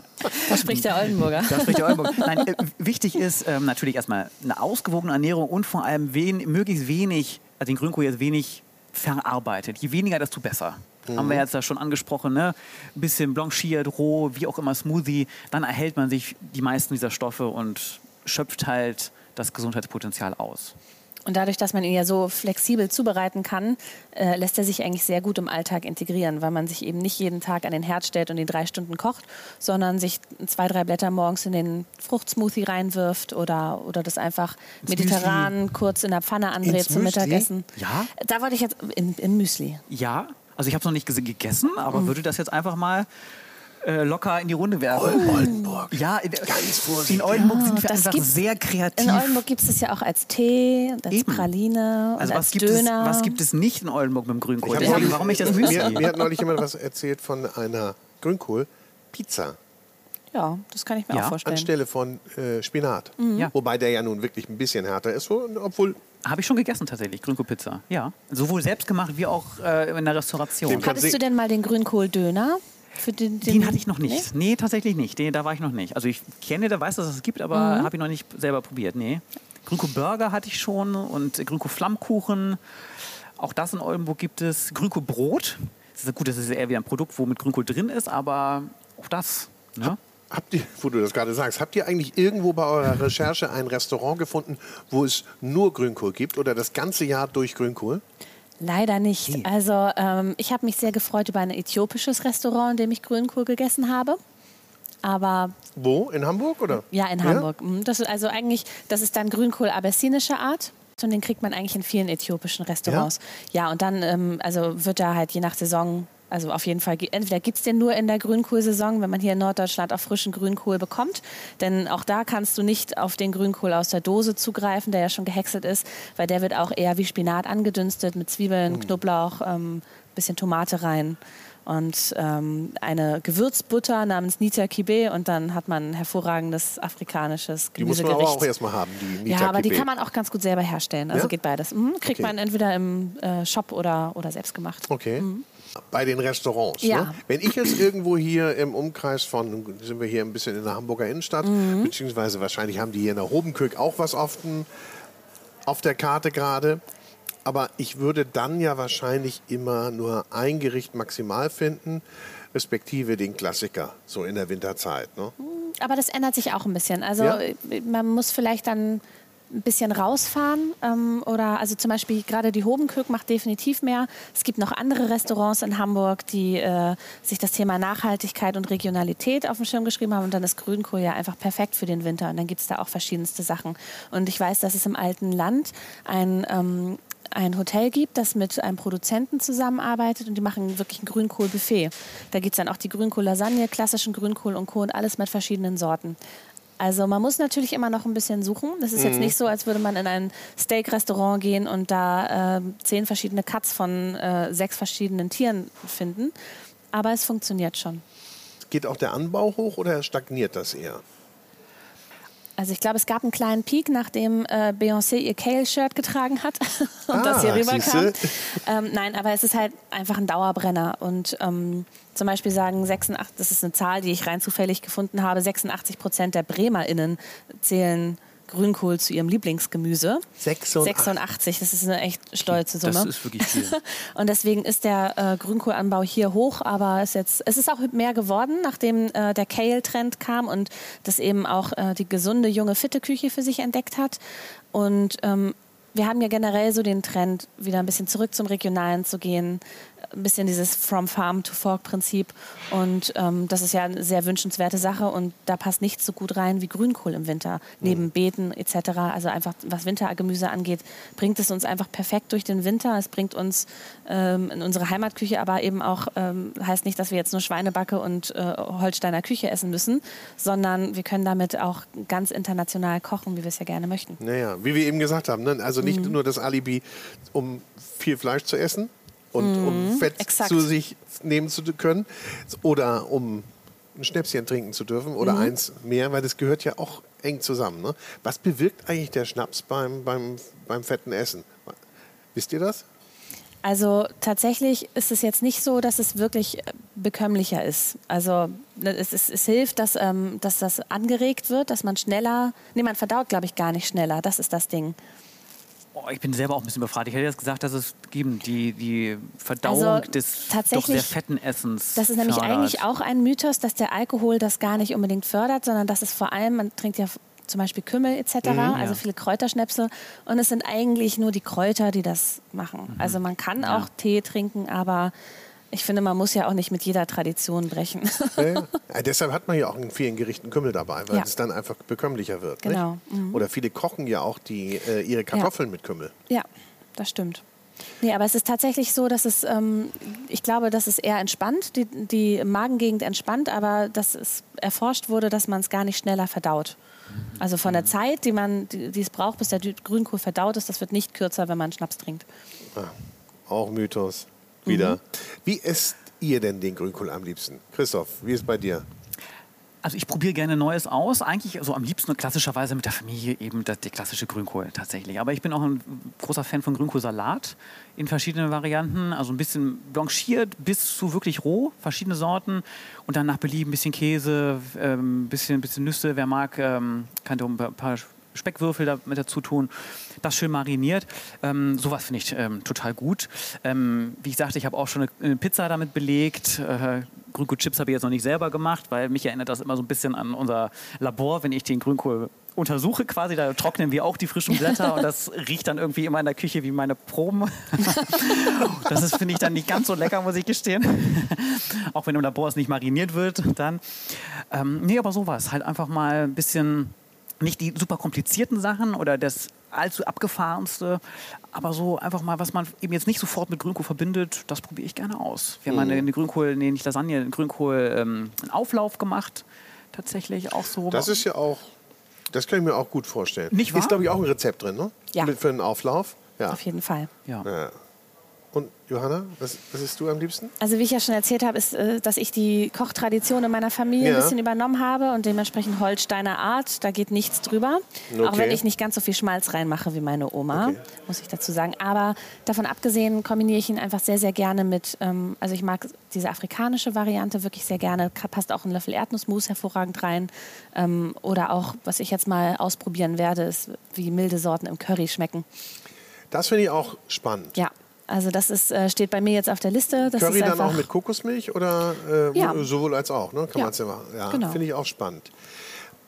Da spricht der Oldenburger. Nein, wichtig ist natürlich erstmal eine ausgewogene Ernährung und vor allem möglichst wenig, also den Grünkohl jetzt wenig verarbeitet. Je weniger, desto besser. Haben wir jetzt da schon angesprochen, ne? Ein bisschen blanchiert, roh, wie auch immer, Smoothie. Dann erhält man sich die meisten dieser Stoffe und schöpft halt das Gesundheitspotenzial aus. Und dadurch, dass man ihn ja so flexibel zubereiten kann, lässt er sich eigentlich sehr gut im Alltag integrieren, weil man sich eben nicht jeden Tag an den Herd stellt und ihn 3 Stunden kocht, sondern sich 2, 3 Blätter morgens in den Fruchtsmoothie reinwirft oder das einfach mediterran kurz in der Pfanne andreht zum Mittagessen. Ja? Da wollte ich jetzt in Müsli. Ja, also ich habe es noch nicht gegessen, aber würde das jetzt einfach mal locker in die Runde werfen. Oldenburg. Ja, Ganz vorsichtig. in Oldenburg sind wir das einfach sehr kreativ. In Oldenburg gibt es das ja auch als Tee, und als Praline Also und als Döner. was gibt es nicht in Oldenburg mit dem Grünkohl? Ich hab Deswegen, warum ich das Müsli? Mir hat neulich jemand was erzählt von einer Grünkohl-Pizza Ja, das kann ich mir auch vorstellen. anstelle von Spinat. Ja. Wobei der ja nun wirklich ein bisschen härter ist, obwohl... Habe ich schon gegessen tatsächlich, Grünkohlpizza. Ja, sowohl selbst gemacht wie auch in der Restauration. Dem kann- Hattest du denn mal den Grünkohl-Döner? Den hatte ich noch nicht. Nee, tatsächlich nicht. Da war ich noch nicht. Also ich kenne, der weiß, dass es gibt, aber habe ich noch nicht selber probiert. Nee. Grünkohl-Burger hatte ich schon und Grünkohl-Flammkuchen. Auch das in Oldenburg gibt es. Grünkohl-Brot. Das ist gut, das ist eher wie ein Produkt, wo mit Grünkohl drin ist, aber auch das. Ne? Habt ihr, wo du das gerade sagst, habt ihr eigentlich irgendwo bei eurer Recherche ein Restaurant gefunden, wo es nur Grünkohl gibt oder das ganze Jahr durch Grünkohl? Leider nicht. Also ich habe mich sehr gefreut über ein äthiopisches Restaurant, in dem ich Grünkohl gegessen habe. Aber Wo? In Hamburg oder? ja, in Hamburg. Das ist also eigentlich, das ist dann Grünkohl abessinischer Art. Und den kriegt man eigentlich in vielen äthiopischen Restaurants. Ja, und dann also wird da halt je nach Saison, also auf jeden Fall, entweder gibt es den nur in der Grünkohlsaison, wenn man hier in Norddeutschland auch frischen Grünkohl bekommt. Denn auch da kannst du nicht auf den Grünkohl aus der Dose zugreifen, der ja schon gehäckselt ist, weil der wird auch eher wie Spinat angedünstet mit Zwiebeln, Knoblauch, bisschen Tomate rein. Und eine Gewürzbutter namens Nita Kibbe und dann hat man ein hervorragendes afrikanisches Die muss Gemüsegericht. man aber auch erstmal haben, die Nita Ja, aber die Kibbe. kann man auch ganz gut selber herstellen. Also Ja? geht beides. Kriegt Okay. man entweder im Shop oder selbst gemacht. Okay. Bei den Restaurants. Ja. Ne? Wenn ich jetzt irgendwo hier im Umkreis von, sind wir hier ein bisschen in der Hamburger Innenstadt, beziehungsweise wahrscheinlich haben die hier in der Hobenkirk auch was auf der Karte gerade. Aber ich würde dann ja wahrscheinlich immer nur ein Gericht maximal finden, respektive den Klassiker, so in der Winterzeit. Ne? Aber das ändert sich auch ein bisschen. Also Ja? man muss vielleicht dann ein bisschen rausfahren oder also zum Beispiel gerade die Hobenkök macht definitiv mehr. Es gibt noch andere Restaurants in Hamburg, die sich das Thema Nachhaltigkeit und Regionalität auf den Schirm geschrieben haben und dann ist Grünkohl ja einfach perfekt für den Winter und dann gibt es da auch verschiedenste Sachen. Und ich weiß, dass es im alten Land ein Hotel gibt, das mit einem Produzenten zusammenarbeitet und die machen wirklich ein Grünkohl-Buffet. Da gibt es dann auch die Grünkohl-Lasagne, klassischen Grünkohl und Co. und alles mit verschiedenen Sorten. Also man muss natürlich immer noch ein bisschen suchen. Das ist jetzt nicht so, als würde man in ein Steak-Restaurant gehen und da 10 verschiedene Cuts von 6 verschiedenen Tieren finden. Aber es funktioniert schon. Geht auch der Anbau hoch oder stagniert das eher? Also ich glaube, es gab einen kleinen Peak, nachdem Beyoncé ihr Kale-Shirt getragen hat und das hier rüberkam. Nein, aber es ist halt einfach ein Dauerbrenner. Und zum Beispiel sagen 86, das ist eine Zahl, die ich rein zufällig gefunden habe, 86% der BremerInnen zählen Grünkohl zu ihrem Lieblingsgemüse. 86, das ist eine echt stolze Summe. Das ist wirklich viel. Und deswegen ist der Grünkohlanbau hier hoch, aber es ist auch mehr geworden, nachdem der Kale-Trend kam und das eben auch die gesunde, junge, fitte Küche für sich entdeckt hat. Und wir haben ja generell so den Trend, wieder ein bisschen zurück zum Regionalen zu gehen, ein bisschen dieses From Farm to Fork-Prinzip. Und das ist ja eine sehr wünschenswerte Sache und da passt nichts so gut rein wie Grünkohl im Winter. Neben Beeten etc., also einfach was Wintergemüse angeht, bringt es uns einfach perfekt durch den Winter. Es bringt uns in unsere Heimatküche, aber eben auch, heißt nicht, dass wir jetzt nur Schweinebacke und Holsteiner Küche essen müssen, sondern wir können damit auch ganz international kochen, wie wir es ja gerne möchten. Naja, wie wir eben gesagt haben, ne? Also nicht nur das Alibi, um viel Fleisch zu essen und um Fett zu sich nehmen zu können oder um ein Schnäpschen trinken zu dürfen oder eins mehr, weil das gehört ja auch eng zusammen. Ne? Was bewirkt eigentlich der Schnaps beim fetten Essen? Wisst ihr das? Also tatsächlich ist es jetzt nicht so, dass es wirklich bekömmlicher ist. Also es hilft, dass das angeregt wird, dass man schneller, man verdaut, glaube ich, gar nicht schneller. Das ist das Ding. Oh, ich bin selber auch ein bisschen überfragt. Ich hätte jetzt gesagt, dass es die Verdauung des doch sehr fetten Essens Das ist nämlich fördert. eigentlich auch ein Mythos, dass der Alkohol das gar nicht unbedingt fördert, sondern dass es vor allem, man trinkt ja zum Beispiel Kümmel etc., also viele Kräuterschnäpse und es sind eigentlich nur die Kräuter, die das machen. Also man kann auch Tee trinken, aber ich finde, man muss ja auch nicht mit jeder Tradition brechen. Ja. Deshalb hat man ja auch in vielen Gerichten Kümmel dabei, weil es dann einfach bekömmlicher wird. Genau. Nicht? Oder viele kochen ja auch ihre Kartoffeln mit Kümmel. Ja, das stimmt. Nee, aber es ist tatsächlich so, dass es, ich glaube, dass es eher entspannt, die Magengegend entspannt, aber dass es erforscht wurde, dass man es gar nicht schneller verdaut. Also von der Zeit, die es braucht, bis der Grünkohl verdaut ist, das wird nicht kürzer, wenn man Schnaps trinkt. Auch Mythos. Wieder. Wie esst ihr denn den Grünkohl am liebsten? Christoph, wie ist es bei dir? Also ich probiere gerne Neues aus. Eigentlich so am liebsten klassischerweise mit der Familie eben der klassische Grünkohl tatsächlich. Aber ich bin auch ein großer Fan von Grünkohlsalat in verschiedenen Varianten. Also ein bisschen blanchiert bis zu wirklich roh, verschiedene Sorten. Und dann nach Belieben ein bisschen Käse, ein bisschen Nüsse. Wer mag, kann da ein paar Speckwürfel mit dazu tun. Das schön mariniert. Sowas finde ich total gut. Wie ich sagte, ich habe auch schon eine Pizza damit belegt. Grünkohlchips habe ich jetzt noch nicht selber gemacht, weil mich erinnert das immer so ein bisschen an unser Labor, wenn ich den Grünkohl untersuche quasi, da trocknen wir auch die frischen Blätter und das riecht dann irgendwie immer in der Küche wie meine Proben. Das finde ich dann nicht ganz so lecker, muss ich gestehen. Auch wenn im Labor es nicht mariniert wird, dann. Nee, aber sowas. Halt einfach mal ein bisschen, nicht die super komplizierten Sachen oder das allzu abgefahrenste, aber so einfach mal, was man eben jetzt nicht sofort mit Grünkohl verbindet, das probiere ich gerne aus. Wir haben einen Grünkohl, einen Auflauf gemacht, tatsächlich auch so. Das ist ja auch, das kann ich mir auch gut vorstellen. Nicht wahr? Ist, glaube ich, auch ein Rezept drin, ne? Ja. Für einen Auflauf. Ja. Auf jeden Fall. Ja. Und Johanna, was isst du am liebsten? Also wie ich ja schon erzählt habe, ist, dass ich die Kochtradition in meiner Familie ein bisschen übernommen habe und dementsprechend Holsteiner Art, da geht nichts drüber. Okay. Auch wenn ich nicht ganz so viel Schmalz reinmache wie meine Oma, muss ich dazu sagen. Aber davon abgesehen kombiniere ich ihn einfach sehr, sehr gerne mit, also ich mag diese afrikanische Variante wirklich sehr gerne. Passt auch ein Löffel Erdnussmus hervorragend rein. Oder auch, was ich jetzt mal ausprobieren werde, ist, wie milde Sorten im Curry schmecken. Das finde ich auch spannend. Ja. Also das steht bei mir jetzt auf der Liste. Das Curry ist dann auch mit Kokosmilch oder Ja. sowohl als auch, ne? Kann Ja. man es ja machen. Ja, Genau. finde ich auch spannend.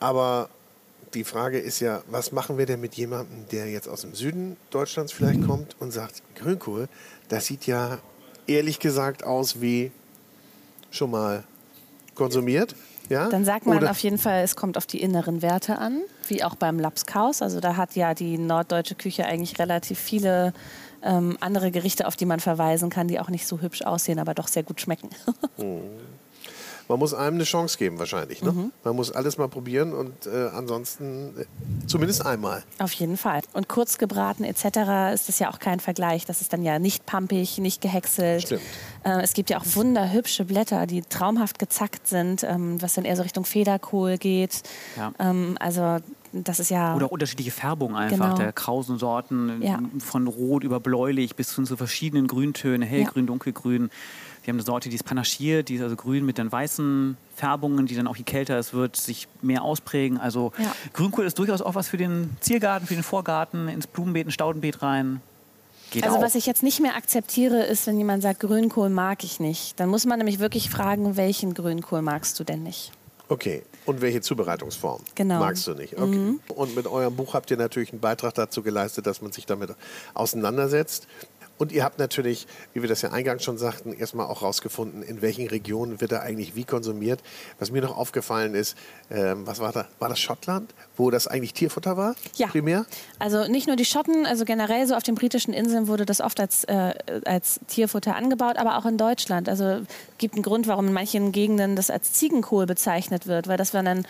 Aber die Frage ist ja, was machen wir denn mit jemandem, der jetzt aus dem Süden Deutschlands vielleicht kommt und sagt, Grünkohl, das sieht ja ehrlich gesagt aus wie schon mal konsumiert. Ja? Dann sagt man Oder auf jeden Fall, es kommt auf die inneren Werte an, wie auch beim Lapskaus. Also da hat ja die norddeutsche Küche eigentlich relativ viele andere Gerichte, auf die man verweisen kann, die auch nicht so hübsch aussehen, aber doch sehr gut schmecken. man muss einem eine Chance geben wahrscheinlich. Ne? Man muss alles mal probieren und ansonsten zumindest einmal. Auf jeden Fall. Und kurz gebraten etc. ist das ja auch kein Vergleich. Das ist dann ja nicht pampig, nicht gehäckselt. Stimmt. Es gibt ja auch wunderhübsche Blätter, die traumhaft gezackt sind, was dann eher so Richtung Federkohl geht. Ja. Also das ist ja... Oder unterschiedliche Färbungen einfach, Genau. der krausen Sorten, Ja. von rot über bläulich bis hin zu verschiedenen Grüntönen, hellgrün, dunkelgrün. Wir haben eine Sorte, die ist panaschiert, die ist also grün mit den weißen Färbungen, die dann auch je kälter es wird, sich mehr ausprägen. Also Ja. Grünkohl ist durchaus auch was für den Ziergarten, für den Vorgarten, ins Blumenbeet, ins Staudenbeet rein. Geht Also auch. was ich jetzt nicht mehr akzeptiere, ist, wenn jemand sagt, Grünkohl mag ich nicht. Dann muss man nämlich wirklich fragen, welchen Grünkohl magst du denn nicht? Okay. Und welche Zubereitungsform Genau. magst du nicht? Okay. Und mit eurem Buch habt ihr natürlich einen Beitrag dazu geleistet, dass man sich damit auseinandersetzt. Und ihr habt natürlich, wie wir das ja eingangs schon sagten, erstmal auch rausgefunden, in welchen Regionen wird er eigentlich wie konsumiert. Was mir noch aufgefallen ist, was war da? War das Schottland, wo das eigentlich Tierfutter war? Ja. Primär? Also nicht nur die Schotten, also generell so auf den britischen Inseln wurde das oft als Tierfutter angebaut, aber auch in Deutschland. Also gibt einen Grund, warum in manchen Gegenden das als Ziegenkohl bezeichnet wird, weil das waren dann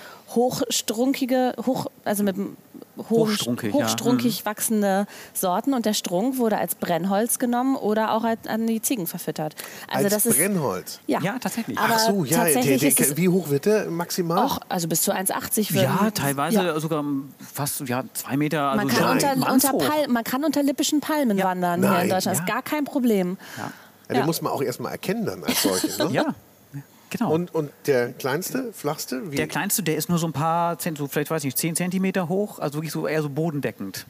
also mit einem hochstrunkig wachsende Sorten und der Strunk wurde als Brennholz genommen oder auch an die Ziegen verfüttert. Also Als das ist, Brennholz? ja, Ja, tatsächlich. Aber Ach so, ja. tatsächlich ist es Wie hoch wird der maximal? auch, also bis zu 1,80 Ja, teilweise Ja. sogar fast 2 Meter. Also Man kann, Nein. man kann unter lippischen Palmen wandern hier Nein. in Deutschland. Das ist gar kein Problem. Ja, Ja. den muss man auch erstmal erkennen dann als solche. Ne? Ja, genau. Und der kleinste, flachste? Wie? Der kleinste, der ist nur so ein paar, so vielleicht weiß ich nicht, 10 Zentimeter hoch, also wirklich so eher so bodendeckend.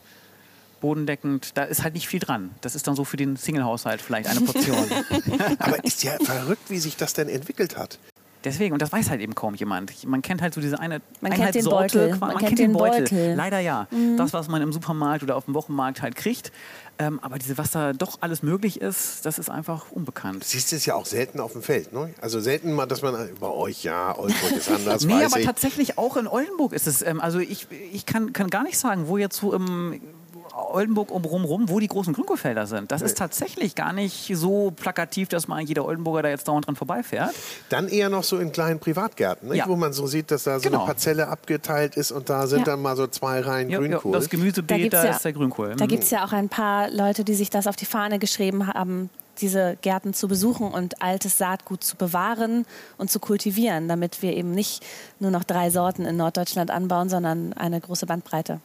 Da ist halt nicht viel dran. Das ist dann so für den Single-Haushalt vielleicht eine Portion. Aber ist ja verrückt, wie sich das denn entwickelt hat. Deswegen, und das weiß halt eben kaum jemand. Man kennt halt so diese Man kennt den Einheitssorte. Beutel. Man kennt den Beutel. Leider ja. Das, was man im Supermarkt oder auf dem Wochenmarkt halt kriegt. Aber was da doch alles möglich ist, das ist einfach unbekannt. Siehst du es ja auch selten auf dem Feld. Ne? Also selten mal, dass man bei euch, ja, Oldenburg ist anders, Nee, weiß aber ich. tatsächlich auch in Oldenburg ist es, also ich kann gar nicht sagen, wo jetzt so im Oldenburg rum, wo die großen Grünkohlfelder sind. Das ist tatsächlich gar nicht so plakativ, dass man jeder Oldenburger da jetzt dauernd dran vorbeifährt. Dann eher noch so in kleinen Privatgärten, nicht? Ja. Wo man so sieht, dass da so Genau. eine Parzelle abgeteilt ist und da sind Ja. dann mal so 2 Reihen Grünkohl. das Gemüsebeet, da ist der Grünkohl. Da gibt es ja auch ein paar Leute, die sich das auf die Fahne geschrieben haben, diese Gärten zu besuchen und altes Saatgut zu bewahren und zu kultivieren, damit wir eben nicht nur noch 3 Sorten in Norddeutschland anbauen, sondern eine große Bandbreite.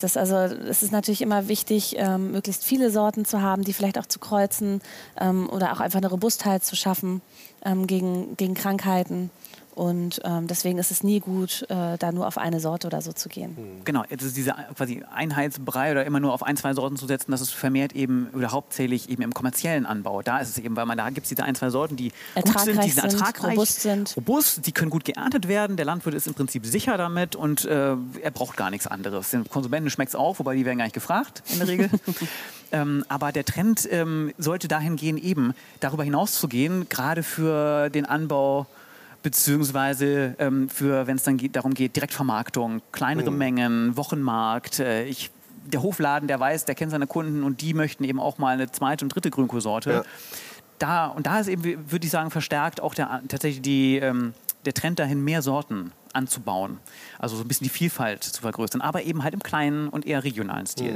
Es ist natürlich immer wichtig, möglichst viele Sorten zu haben, die vielleicht auch zu kreuzen oder auch einfach eine Robustheit zu schaffen gegen Krankheiten. Und deswegen ist es nie gut, da nur auf eine Sorte oder so zu gehen. Genau, jetzt ist dieser quasi Einheitsbrei oder immer nur auf 1, 2 Sorten zu setzen, das ist vermehrt eben oder hauptsächlich eben im kommerziellen Anbau. Da ist es eben, weil da gibt es diese 1, 2 Sorten, die gut sind, die sind ertragreich, robust, die können gut geerntet werden. Der Landwirt ist im Prinzip sicher damit und er braucht gar nichts anderes. Den Konsumenten schmeckt es auch, wobei die werden gar nicht gefragt in der Regel. Aber der Trend sollte dahin gehen, eben darüber hinaus zu gehen, gerade für den Anbau beziehungsweise wenn es dann darum geht, Direktvermarktung, kleinere Mengen, Wochenmarkt. Der Hofladen, der weiß, der kennt seine Kunden und die möchten eben auch mal eine 2. und 3. Grünkohlsorte. Ja. Da ist eben, würde ich sagen, verstärkt auch tatsächlich der Trend dahin, mehr Sorten anzubauen. Also so ein bisschen die Vielfalt zu vergrößern, aber eben halt im kleinen und eher regionalen Stil.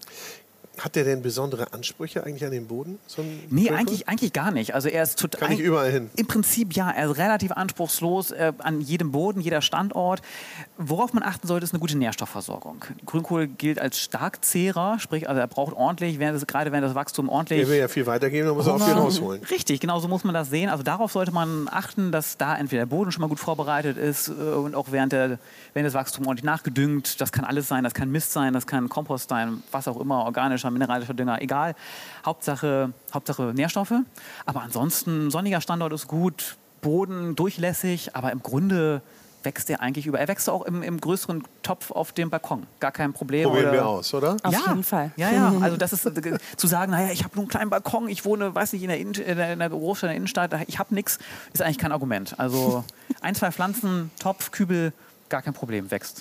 Hat der denn besondere Ansprüche eigentlich an den Boden? So ein Nee, Grünkohl? eigentlich gar nicht. Also er ist total. Kann ich überall hin? Im Prinzip ja, er ist relativ anspruchslos an jedem Boden, jeder Standort. Worauf man achten sollte, ist eine gute Nährstoffversorgung. Grünkohl gilt als Starkzehrer, sprich, also er braucht ordentlich, gerade wenn das Wachstum ordentlich. Der will ja viel weitergehen, dann muss er auch viel rausholen. Richtig, genau so muss man das sehen. Also darauf sollte man achten, dass da entweder der Boden schon mal gut vorbereitet ist und auch während das Wachstum ordentlich nachgedüngt. Das kann alles sein, das kann Mist sein, das kann Kompost sein, was auch immer, organischer, mineralischer Dünger, egal. Hauptsache Nährstoffe. Aber ansonsten, sonniger Standort ist gut, Boden durchlässig, aber im Grunde wächst der eigentlich über. Er wächst auch im größeren Topf auf dem Balkon. Gar kein Problem. Probieren wir aus, oder? Auf jeden Fall. Ja. Also das ist zu sagen, naja, ich habe nur einen kleinen Balkon, ich wohne, weiß nicht, in der Großstadt, in der Innenstadt, ich habe nichts, ist eigentlich kein Argument. Also 1, 2 Pflanzen, Topf, Kübel, gar kein Problem, wächst.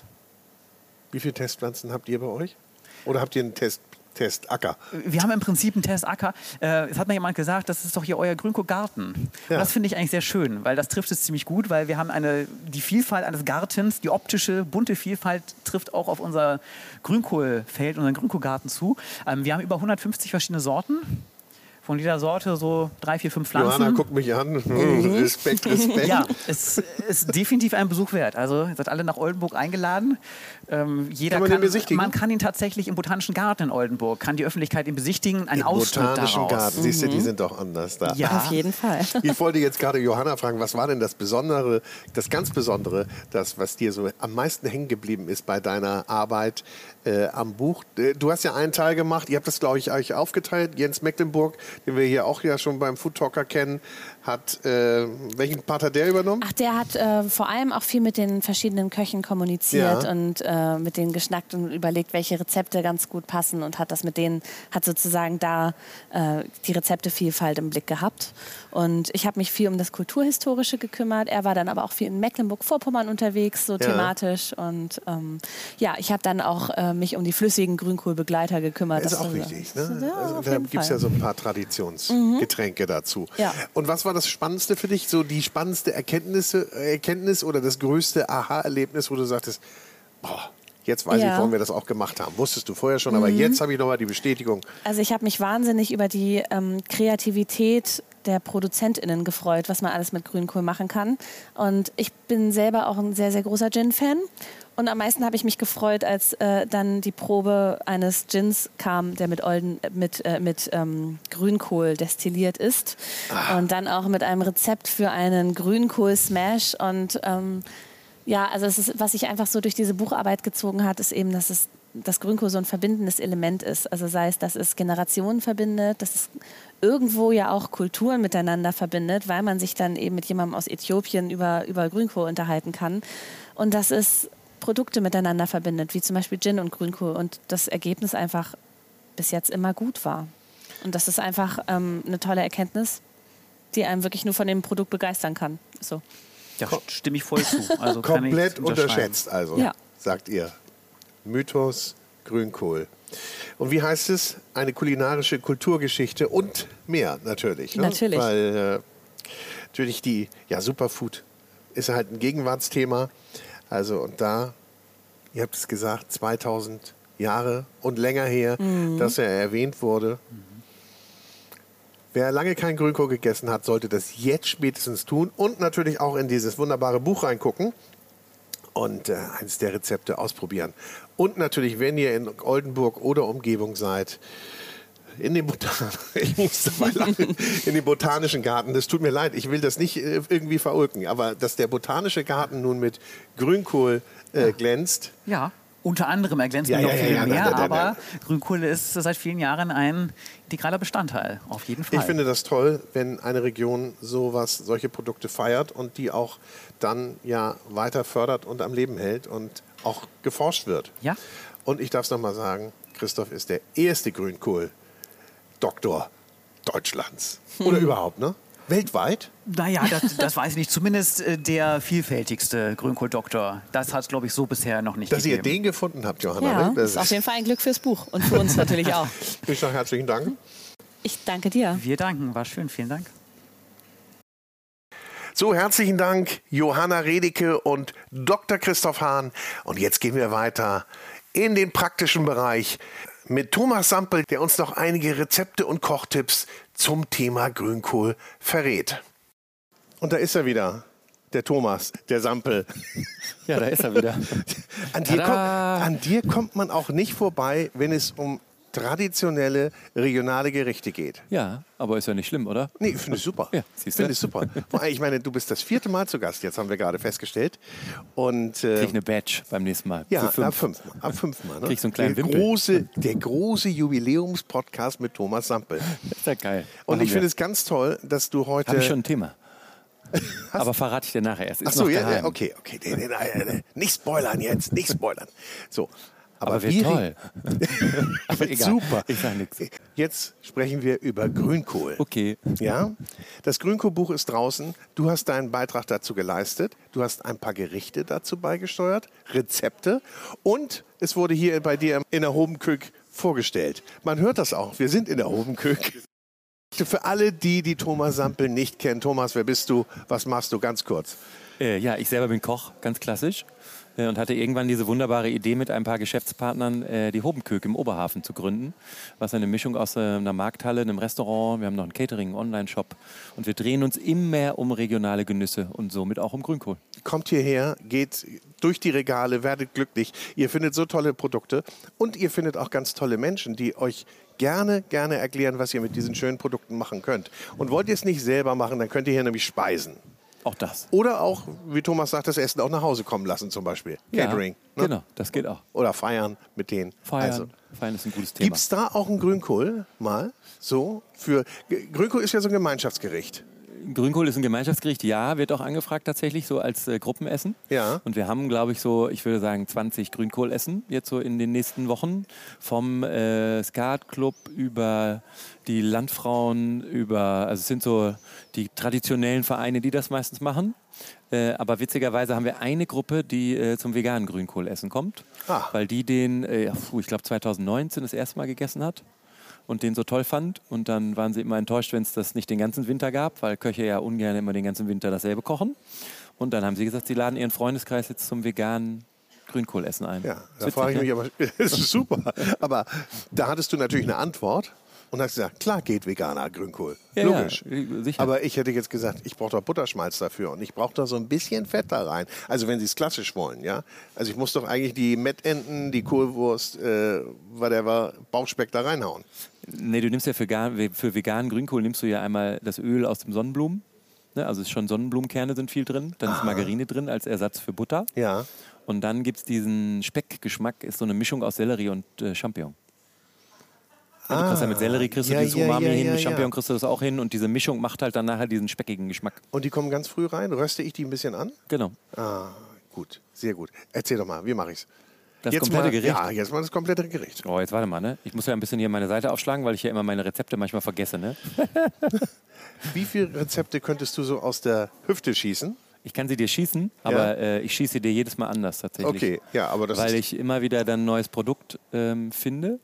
Wie viele Testpflanzen habt ihr bei euch? Oder habt ihr einen Testacker? Wir haben im Prinzip einen Testacker. Es hat mir jemand gesagt, das ist doch hier euer Grünkohlgarten. Ja. Und das finde ich eigentlich sehr schön, weil das trifft es ziemlich gut, weil wir haben die Vielfalt eines Gartens, die optische, bunte Vielfalt trifft auch auf unser Grünkohlfeld, unseren Grünkohlgarten zu. Wir haben über 150 verschiedene Sorten. Von jeder Sorte so 3, 4, 5 Pflanzen. Johanna, guck mich an. Respekt. Ja, es ist definitiv ein Besuch wert. Also ihr seid alle nach Oldenburg eingeladen. Jeder Kann man den besichtigen? Man kann ihn tatsächlich im Botanischen Garten in Oldenburg, kann die Öffentlichkeit ihn besichtigen, einen Ausschnitt Botanischen daraus. Garten, siehst du, die sind doch anders da. Ja. Auf jeden Fall. Ich wollte jetzt gerade Johanna fragen, was war denn das Besondere, das ganz Besondere, das, was dir so am meisten hängen geblieben ist bei deiner Arbeit am Buch? Du hast ja einen Teil gemacht, ihr habt das, glaube ich, euch aufgeteilt. Jens Mecklenburg, den wir hier auch ja schon beim Food Talker kennen, hat, welchen Part hat der übernommen? Ach, der hat vor allem auch viel mit den verschiedenen Köchen kommuniziert und mit denen geschnackt und überlegt, welche Rezepte ganz gut passen und hat sozusagen da die Rezeptevielfalt im Blick gehabt. Und ich habe mich viel um das Kulturhistorische gekümmert. Er war dann aber auch viel in Mecklenburg-Vorpommern unterwegs, so thematisch. Und ich habe dann auch mich um die flüssigen Grünkohlbegleiter gekümmert. Das ist auch wichtig. Ne? Ja, also, auf da jeden gibt es Fall. ja so ein paar Traditionsgetränke dazu. Ja. Und was war das Spannendste für dich? So die spannendste Erkenntnis oder das größte Aha-Erlebnis, wo du sagtest, boah, jetzt weiß ich, warum wir das auch gemacht haben. Wusstest du vorher schon, aber jetzt habe ich nochmal die Bestätigung. Also ich habe mich wahnsinnig über die Kreativität der ProduzentInnen gefreut, was man alles mit Grünkohl machen kann. Und ich bin selber auch ein sehr, sehr großer Gin-Fan. Und am meisten habe ich mich gefreut, als dann die Probe eines Gins kam, der mit Grünkohl destilliert ist. Und dann auch mit einem Rezept für einen Grünkohl-Smash. Und also es ist, was sich einfach so durch diese Bucharbeit gezogen hat, ist eben, dass Grünkohl so ein verbindendes Element ist. Also sei es, dass es Generationen verbindet, dass es irgendwo ja auch Kulturen miteinander verbindet, weil man sich dann eben mit jemandem aus Äthiopien über Grünkohl unterhalten kann. Und dass es Produkte miteinander verbindet, wie zum Beispiel Gin und Grünkohl. Und das Ergebnis einfach bis jetzt immer gut war. Und das ist einfach eine tolle Erkenntnis, die einem wirklich nur von dem Produkt begeistern kann. So. Ja, stimme ich voll zu. Also Komplett unterschätzt, also, Ja. sagt ihr. Mythos Grünkohl. Und wie heißt es? Eine kulinarische Kulturgeschichte und mehr natürlich. Ne? Natürlich. Weil natürlich Superfood ist halt ein Gegenwartsthema. Also und da, ihr habt es gesagt, 2000 Jahre und länger her, dass er erwähnt wurde. Wer lange kein Grünkohl gegessen hat, sollte das jetzt spätestens tun und natürlich auch in dieses wunderbare Buch reingucken und eines der Rezepte ausprobieren. Und natürlich, wenn ihr in Oldenburg oder Umgebung seid, in den Botanischen Garten. Das tut mir leid, ich will das nicht irgendwie verulken, aber dass der Botanische Garten nun mit Grünkohl glänzt. Ja, unter anderem erglänzt noch viel mehr, aber Grünkohl ist seit vielen Jahren ein integraler Bestandteil, auf jeden Fall. Ich finde das toll, wenn eine Region solche Produkte feiert und die auch dann weiter fördert und am Leben hält und auch geforscht wird. Ja. Und ich darf es nochmal sagen, Christoph ist der erste Grünkohl-Doktor Deutschlands. Oder überhaupt, ne? Weltweit? Naja, das weiß ich nicht. Zumindest der vielfältigste Grünkohl-Doktor. Das hat es, glaube ich, so bisher noch nicht Dass gegeben. ihr den gefunden habt, Johanna. Ja, Ne? das ist auf jeden Fall ein Glück fürs Buch und für uns natürlich auch. Ich sage herzlichen Dank. Ich danke dir. Wir danken, war schön, vielen Dank. So, herzlichen Dank, Johanna Redicke und Dr. Christoph Hahn. Und jetzt gehen wir weiter in den praktischen Bereich mit Thomas Sampel, der uns noch einige Rezepte und Kochtipps zum Thema Grünkohl verrät. Und da ist er wieder, der Thomas, der Sampel. Ja, da ist er wieder. An dir kommt man auch nicht vorbei, wenn es um traditionelle, regionale Gerichte geht. Ja, aber ist ja nicht schlimm, oder? Nee, finde ich super. Ja, siehst du? Finde ich super. Ich meine, du bist das 4. Mal zu Gast, jetzt haben wir gerade festgestellt. Und, Krieg ich eine Badge beim nächsten Mal. ja, Für 5. ab 5 Mal. Ne? Krieg so einen kleinen Wimpel. Der große Jubiläumspodcast mit Thomas Sampel. Das ist ja geil. Und Machen ich wir. finde es ganz toll, dass du heute... Habe ich schon ein Thema? Aber verrate ich dir nachher erst. Ist Achso, noch ja, geheim. okay. Nicht spoilern jetzt, nicht spoilern. So. Aber wird toll. Aber Wird egal. super. Ich sag nichts. Jetzt sprechen wir über Grünkohl. Okay. Ja, das Grünkohlbuch ist draußen. Du hast deinen Beitrag dazu geleistet. Du hast ein paar Gerichte dazu beigesteuert, Rezepte. Und es wurde hier bei dir in der Hobenkök vorgestellt. Man hört das auch. Wir sind in der Hobenkök. Für alle, die Thomas Sampel nicht kennen. Thomas, wer bist du? Was machst du? Ganz kurz. Ja, ich selber bin Koch, ganz klassisch. Und hatte irgendwann diese wunderbare Idee, mit ein paar Geschäftspartnern die Hobenkök im Oberhafen zu gründen. Was eine Mischung aus einer Markthalle, einem Restaurant, wir haben noch einen Catering, einen Online-Shop. Und wir drehen uns immer mehr um regionale Genüsse und somit auch um Grünkohl. Kommt hierher, geht durch die Regale, werdet glücklich. Ihr findet so tolle Produkte und ihr findet auch ganz tolle Menschen, die euch gerne erklären, was ihr mit diesen schönen Produkten machen könnt. Und wollt ihr es nicht selber machen, dann könnt ihr hier nämlich speisen. Auch das. Oder auch, wie Thomas sagt, das Essen auch nach Hause kommen lassen zum Beispiel. Catering. Ja, genau, das geht auch. Oder feiern mit denen. Feiern ist ein gutes Thema. Gibt es da auch einen Grünkohl mal? So? Grünkohl ist ja so ein Gemeinschaftsgericht. Grünkohl ist ein Gemeinschaftsgericht, ja, wird auch angefragt tatsächlich, so als Gruppenessen. Ja. Und wir haben, glaube ich, so, ich würde sagen, 20 Grünkohlessen jetzt so in den nächsten Wochen. Vom Skatclub über die Landfrauen, also es sind so die traditionellen Vereine, die das meistens machen. Aber witzigerweise haben wir eine Gruppe, die zum veganen Grünkohlessen kommt, weil die den, ich glaube 2019 das erste Mal gegessen hat. Und den so toll fand. Und dann waren sie immer enttäuscht, wenn es das nicht den ganzen Winter gab, weil Köche ja ungern immer den ganzen Winter dasselbe kochen. Und dann haben sie gesagt, sie laden ihren Freundeskreis jetzt zum veganen Grünkohlessen ein. Ja, da frage ich mich aber, das ist super. Aber da hattest du natürlich eine Antwort und hast gesagt, klar geht veganer Grünkohl. Ja, logisch. Ja, sicher. Aber ich hätte jetzt gesagt, ich brauche doch Butterschmalz dafür und ich brauche da so ein bisschen Fett da rein. Also wenn Sie es klassisch wollen, ja. Also ich muss doch eigentlich die Mettenten, die Kohlwurst, whatever, Bauchspeck da reinhauen. Nee, du nimmst ja für veganen Grünkohl nimmst du ja einmal das Öl aus dem Sonnenblumen. Ne? Also es ist schon Sonnenblumenkerne sind viel drin. Dann ist Margarine drin als Ersatz für Butter. Ja. Und dann gibt es diesen Speckgeschmack, ist so eine Mischung aus Sellerie und Champignon. Ja, du kriegst ja mit Sellerie kriegst du dieses Umami hin, mit Champignon kriegst du das auch hin und diese Mischung macht halt dann nachher diesen speckigen Geschmack. Und die kommen ganz früh rein? Röste ich die ein bisschen an? Genau. Gut, sehr gut. Erzähl doch mal, wie mache ich's? Das jetzt komplette mal, Gericht? Ja, jetzt mal das komplette Gericht. Oh, jetzt warte mal, ne? Ich muss ja ein bisschen hier meine Seite aufschlagen, weil ich ja immer meine Rezepte manchmal vergesse, ne? Wie viele Rezepte könntest du so aus der Hüfte schießen? Ich kann sie dir schießen, aber ich schieße sie dir jedes Mal anders tatsächlich. Okay, ja, aber das weil ist... ich immer wieder dann ein neues Produkt finde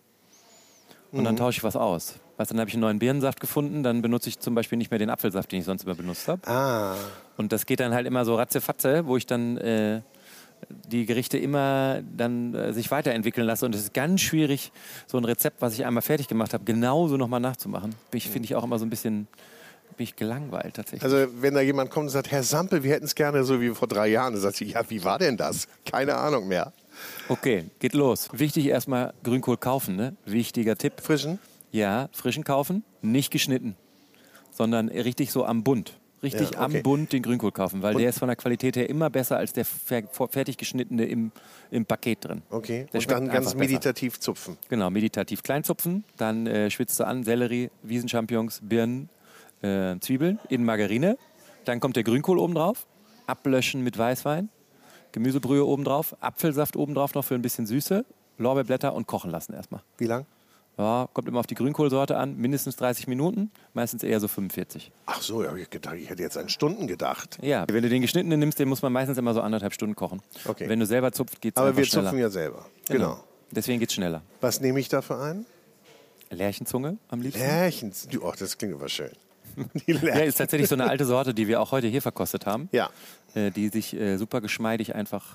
und dann tausche ich was aus. Weißt, dann habe ich einen neuen Birnensaft gefunden, dann benutze ich zum Beispiel nicht mehr den Apfelsaft, den ich sonst immer benutzt habe. Und das geht dann halt immer so ratzefatze, wo ich dann die Gerichte immer dann sich weiterentwickeln lasse. Und es ist ganz schwierig, so ein Rezept, was ich einmal fertig gemacht habe, genauso nochmal nachzumachen. Finde ich auch immer so ein bisschen... bin ich gelangweilt tatsächlich. Also wenn da jemand kommt und sagt, Herr Sampel, wir hätten es gerne so wie vor 3 Jahren, dann sagt sie, ja, wie war denn das? Keine Ahnung mehr. Okay, geht los. Wichtig erstmal Grünkohl kaufen, ne? Wichtiger Tipp. Frischen? Ja, frischen kaufen, nicht geschnitten, sondern richtig so am Bund. Richtig am Bund den Grünkohl kaufen, weil der ist von der Qualität her immer besser als der fertig geschnittene im Paket drin. Okay, Der und schmeckt dann ganz einfach meditativ zupfen. Genau, meditativ klein zupfen, dann schwitzt du an Sellerie, Wiesenchampignons, Birnen, Zwiebeln in Margarine. Dann kommt der Grünkohl oben drauf, ablöschen mit Weißwein, Gemüsebrühe oben drauf, Apfelsaft oben drauf noch für ein bisschen Süße, Lorbeerblätter und kochen lassen erstmal. Wie lang? Ja, kommt immer auf die Grünkohlsorte an, mindestens 30 Minuten, meistens eher so 45. Ach so, ja, ich hätte jetzt an Stunden gedacht. Ja, wenn du den geschnittenen nimmst, den muss man meistens immer so 1,5 Stunden kochen. Okay. Wenn du selber zupft, geht es Aber einfach wir schneller. zupfen ja selber. Genau. Deswegen geht es schneller. Was nehme ich da für einen? Lärchenzunge am liebsten. Lärchen. Oh, das klingt aber schön. Die Ja, Lärchen. ist tatsächlich so eine alte Sorte, die wir auch heute hier verkostet haben. Ja. Die sich super geschmeidig einfach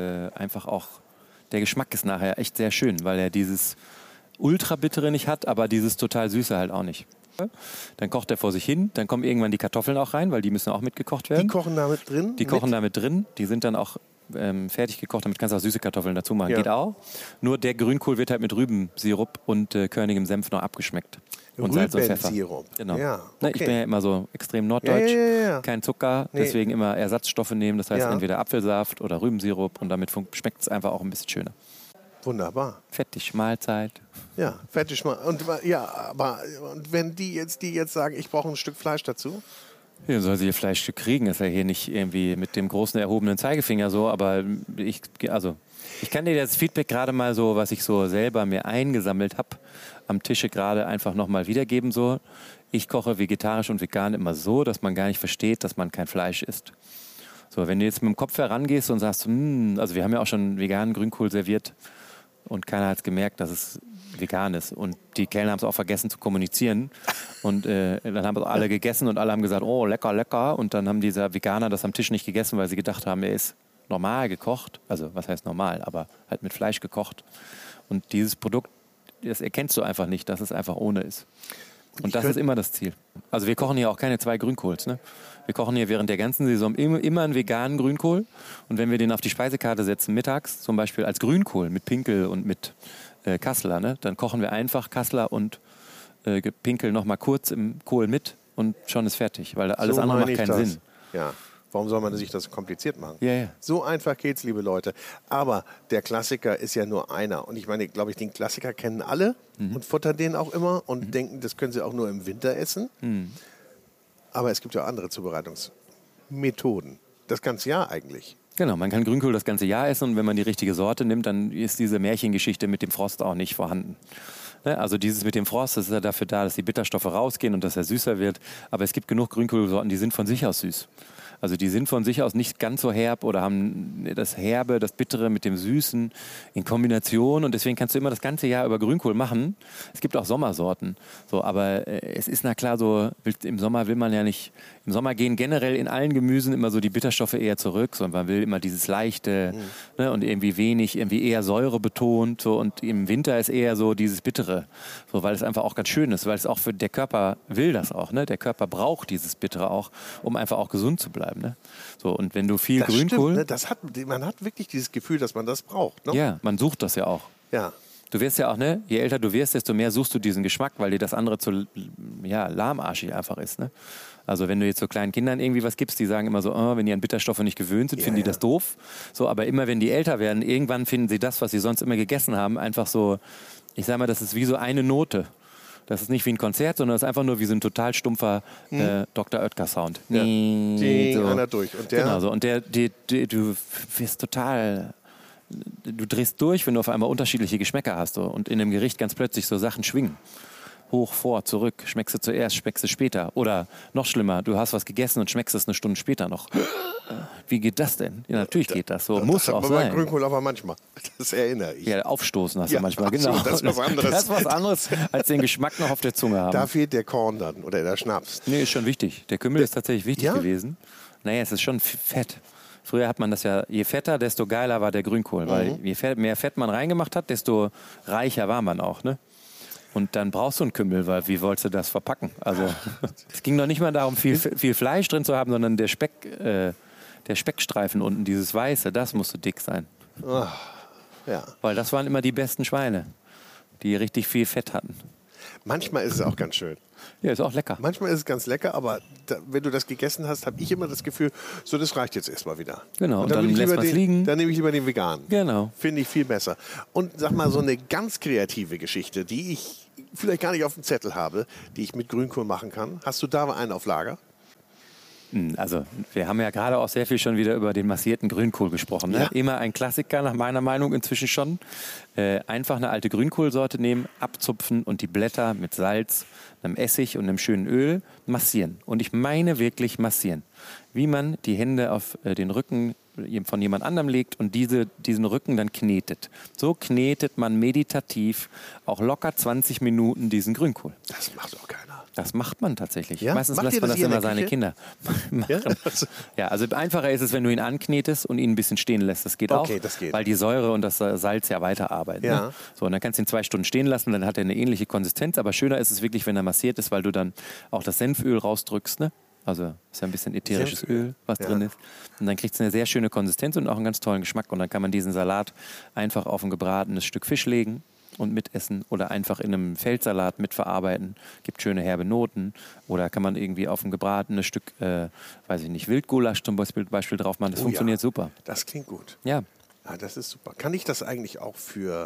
auch, der Geschmack ist nachher echt sehr schön, weil er dieses ultra bittere nicht hat, aber dieses total süße halt auch nicht. Dann kocht er vor sich hin, dann kommen irgendwann die Kartoffeln auch rein, weil die müssen auch mitgekocht werden. Die kochen da mit drin? Die kochen da mit drin, die sind dann auch fertig gekocht, damit kannst du auch süße Kartoffeln dazu machen, Ja. geht auch. Nur der Grünkohl wird halt mit Rübensirup und körnigem Senf noch abgeschmeckt. Und Salz und Pfeffer. Rübensirup. Genau. Ja, Ne, ich okay. bin ja immer so extrem norddeutsch, Ja. kein Zucker, Nee. deswegen immer Ersatzstoffe nehmen, das heißt Ja. entweder Apfelsaft oder Rübensirup und damit schmeckt es einfach auch ein bisschen schöner. Wunderbar. Fettig, Mahlzeit. Ja, fertig mal. Und ja, aber und wenn die jetzt sagen, ich brauche ein Stück Fleisch dazu? Ja, soll sie ihr Fleischstück kriegen, ist ja hier nicht irgendwie mit dem großen erhobenen Zeigefinger so, aber ich kann dir das Feedback gerade mal so, was ich so selber mir eingesammelt habe, am Tische gerade einfach nochmal wiedergeben so. Ich koche vegetarisch und vegan immer so, dass man gar nicht versteht, dass man kein Fleisch isst. So, wenn du jetzt mit dem Kopf herangehst und sagst, also wir haben ja auch schon veganen Grünkohl serviert und keiner hat es gemerkt, dass es vegan ist. Und die Kellner haben es auch vergessen zu kommunizieren. Und dann haben es alle gegessen und alle haben gesagt, oh, lecker, lecker. Und dann haben diese Veganer das am Tisch nicht gegessen, weil sie gedacht haben, er ist normal gekocht. Also was heißt normal, aber halt mit Fleisch gekocht. Und dieses Produkt, das erkennst du einfach nicht, dass es einfach ohne ist. Und das ist immer das Ziel. Also wir kochen hier auch keine 2 Grünkohls. Ne? Wir kochen hier während der ganzen Saison immer einen veganen Grünkohl. Und wenn wir den auf die Speisekarte setzen, mittags zum Beispiel als Grünkohl mit Pinkel und mit Kassler, ne? Dann kochen wir einfach Kassler und Pinkel noch mal kurz im Kohl mit und schon ist fertig, weil alles andere macht keinen Sinn. Ja. Warum soll man sich das kompliziert machen? Ja. So einfach geht's, liebe Leute. Aber der Klassiker ist ja nur einer. Und ich meine, glaube ich, den Klassiker kennen alle und futtern den auch immer und denken, das können sie auch nur im Winter essen. Aber es gibt ja andere Zubereitungsmethoden. Das ganze Jahr eigentlich. Genau, man kann Grünkohl das ganze Jahr essen und wenn man die richtige Sorte nimmt, dann ist diese Märchengeschichte mit dem Frost auch nicht vorhanden. Ne? Also dieses mit dem Frost, das ist ja dafür da, dass die Bitterstoffe rausgehen und dass er süßer wird. Aber es gibt genug Grünkohlsorten, die sind von sich aus süß. Also die sind von sich aus nicht ganz so herb oder haben das Herbe, das Bittere mit dem Süßen in Kombination. Und deswegen kannst du immer das ganze Jahr über Grünkohl machen. Es gibt auch Sommersorten. So, aber es ist na klar so, im Sommer will man ja nicht, im Sommer gehen generell in allen Gemüsen immer so die Bitterstoffe eher zurück. So, und man will immer dieses Leichte ne, und irgendwie wenig, irgendwie eher Säure betont. So, und im Winter ist eher so dieses Bittere. So, weil es einfach auch ganz schön ist, weil es auch für der Körper will das auch. Ne? Der Körper braucht dieses Bittere auch, um einfach auch gesund zu bleiben. Ne? So, und wenn du viel das Grünkohl... Stimmt, ne? Man hat wirklich dieses Gefühl, dass man das braucht. Ne? Ja, man sucht das ja auch. Ja. Du wirst ja auch, ne? Je älter du wirst, desto mehr suchst du diesen Geschmack, weil dir das andere zu lahmarschig einfach ist. Ne? Also wenn du jetzt so kleinen Kindern irgendwie was gibst, die sagen immer so, wenn die an Bitterstoffe nicht gewöhnt sind, finden die das doof. So, aber immer wenn die älter werden, irgendwann finden sie das, was sie sonst immer gegessen haben, einfach so, ich sag mal, das ist wie so eine Note. Das ist nicht wie ein Konzert, sondern das ist einfach nur wie so ein total stumpfer Dr. Oetker-Sound. Ja. So. Einer durch. Und der? Genau so. Und du wirst total... Du drehst durch, wenn du auf einmal unterschiedliche Geschmäcker hast. So. Und in dem Gericht ganz plötzlich so Sachen schwingen. Hoch, vor, zurück. Schmeckst du zuerst, schmeckst du später. Oder noch schlimmer, du hast was gegessen und schmeckst es eine Stunde später noch. Wie geht das denn? Ja, natürlich geht das. So muss auch sein. Bei Grünkohl aber manchmal. Das erinnere ich. Ja, aufstoßen hast du manchmal. Genau. So, das ist was anderes. Das ist was anderes, als den Geschmack noch auf der Zunge haben. Da fehlt der Korn dann oder der Schnaps. Nee, ist schon wichtig. Der Kümmel ist tatsächlich wichtig gewesen. Naja, es ist schon Fett. Früher hat man das ja, je fetter, desto geiler war der Grünkohl. Weil je mehr Fett man reingemacht hat, desto reicher war man auch. Ne? Und dann brauchst du einen Kümmel, weil wie wolltest du das verpacken? Also es ging noch nicht mal darum, viel Fleisch drin zu haben, sondern der Speckstreifen unten, dieses Weiße, das musste dick sein. Oh, ja. Weil das waren immer die besten Schweine, die richtig viel Fett hatten. Manchmal ist es auch ganz schön. Ja, ist auch lecker. Manchmal ist es ganz lecker, aber wenn du das gegessen hast, habe ich immer das Gefühl, so, das reicht jetzt erstmal wieder. Genau, und dann lässt man es liegen. Dann nehme ich lieber den veganen. Genau. Finde ich viel besser. Und sag mal, so eine ganz kreative Geschichte, die ich vielleicht gar nicht auf dem Zettel habe, die ich mit Grünkohl machen kann. Hast du da einen auf Lager? Also wir haben ja gerade auch sehr viel schon wieder über den massierten Grünkohl gesprochen. Ne? Ja. Immer ein Klassiker nach meiner Meinung inzwischen schon. Einfach eine alte Grünkohlsorte nehmen, abzupfen und die Blätter mit Salz, einem Essig und einem schönen Öl massieren. Und ich meine wirklich massieren. Wie man die Hände auf den Rücken von jemand anderem legt und diesen Rücken dann knetet. So knetet man meditativ auch locker 20 Minuten diesen Grünkohl. Das macht auch keiner. Das macht man tatsächlich. Ja? Meistens Macht lässt ihr man das das in der immer seine Küche? Kinder machen. Ja, also einfacher ist es, wenn du ihn anknetest und ihn ein bisschen stehen lässt. Das geht auch, das geht. weil die Säure und das Salz ja weiterarbeiten. Ja. Ne? So, und dann kannst du ihn 2 Stunden stehen lassen, dann hat er eine ähnliche Konsistenz. Aber schöner ist es wirklich, wenn er massiert ist, weil du dann auch das Senföl rausdrückst. Ne? Also ist ja ein bisschen ätherisches Öl, was drin ist. Und dann kriegt es eine sehr schöne Konsistenz und auch einen ganz tollen Geschmack. Und dann kann man diesen Salat einfach auf ein gebratenes Stück Fisch legen und mitessen oder einfach in einem Feldsalat mitverarbeiten. Gibt schöne herbe Noten. Oder kann man irgendwie auf ein gebratenes Stück, weiß ich nicht, Wildgulasch zum Beispiel drauf machen. Das funktioniert super. Das klingt gut. Ja. Ja, das ist super. Kann ich das eigentlich auch für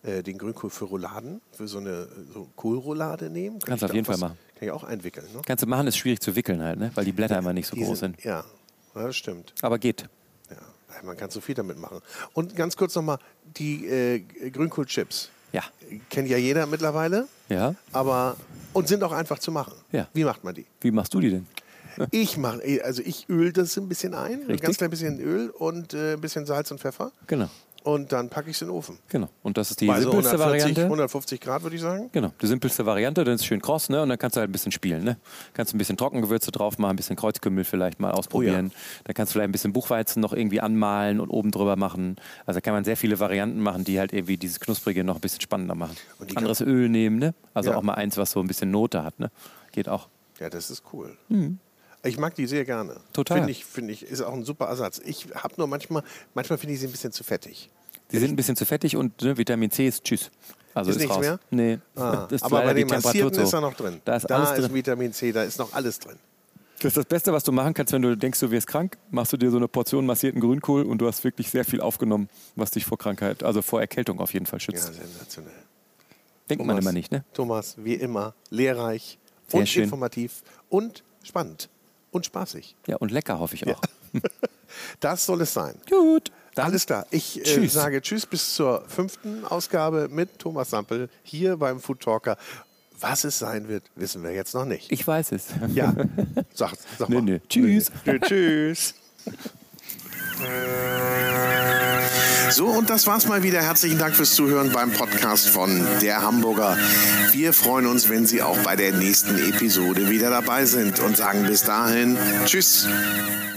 den Grünkohl für Rouladen, für so eine Kohlroulade nehmen. Kannst du auf jeden Fall machen. Kann ich auch einwickeln. Ne? Kannst du machen, ist schwierig zu wickeln halt, ne? Weil die Blätter immer nicht so groß sind. Ja, das stimmt. Aber geht. Ja, man kann so viel damit machen. Und ganz kurz nochmal, die Grünkohlchips. Ja. Kennt ja jeder mittlerweile. Ja. Und sind auch einfach zu machen. Ja. Wie macht man die? Wie machst du die denn? Ich öle das ein bisschen ein. Richtig. Ein ganz klein bisschen Öl und ein bisschen Salz und Pfeffer. Genau. Und dann packe ich es in den Ofen. Genau. Und das ist die Also simpelste 140, Variante. 150 Grad, würde ich sagen. Genau, die simpelste Variante, dann ist es schön kross, ne? Und dann kannst du halt ein bisschen spielen, ne? Kannst ein bisschen Trockengewürze drauf machen, ein bisschen Kreuzkümmel vielleicht mal ausprobieren. Oh ja. Dann kannst du vielleicht ein bisschen Buchweizen noch irgendwie anmalen und oben drüber machen. Also da kann man sehr viele Varianten machen, die halt irgendwie dieses Knusprige noch ein bisschen spannender machen. Und anderes Öl nehmen, ne? Also Ja. auch mal eins, was so ein bisschen Note hat, ne? Geht auch. Ja, das ist cool. Ich mag die sehr gerne. Total. Finde ich, ist auch ein super Ersatz. Ich habe nur manchmal finde ich sie ein bisschen zu fettig. Die sind ein bisschen zu fettig und ne, Vitamin C ist tschüss. Also Ist nichts raus. mehr? Nee. Ah, Das ist aber leider bei die den Temperatur Massierten so. ist da noch drin. Da ist alles ist drin. Vitamin C, da ist noch alles drin. Das ist das Beste, was du machen kannst, wenn du denkst, du wirst krank, machst du dir so eine Portion massierten Grünkohl und du hast wirklich sehr viel aufgenommen, was dich vor Krankheit, also vor Erkältung auf jeden Fall Ja, schützt. sensationell. Denkt man immer nicht, ne? Thomas, wie immer, lehrreich Sehr und schön. informativ und spannend und spaßig. Ja, und lecker hoffe ich auch. Das soll es sein. Gut. Dann Alles klar. Ich Tschüss. sage Tschüss bis zur 5. Ausgabe mit Thomas Sampel hier beim Food Talker. Was es sein wird, wissen wir jetzt noch nicht. Ich weiß es. Ja, sag Nee, mal. nee. Tschüss. Nee. Tschüss. So, und das war's mal wieder. Herzlichen Dank fürs Zuhören beim Podcast von Der Hamburger. Wir freuen uns, wenn Sie auch bei der nächsten Episode wieder dabei sind und sagen bis dahin Tschüss.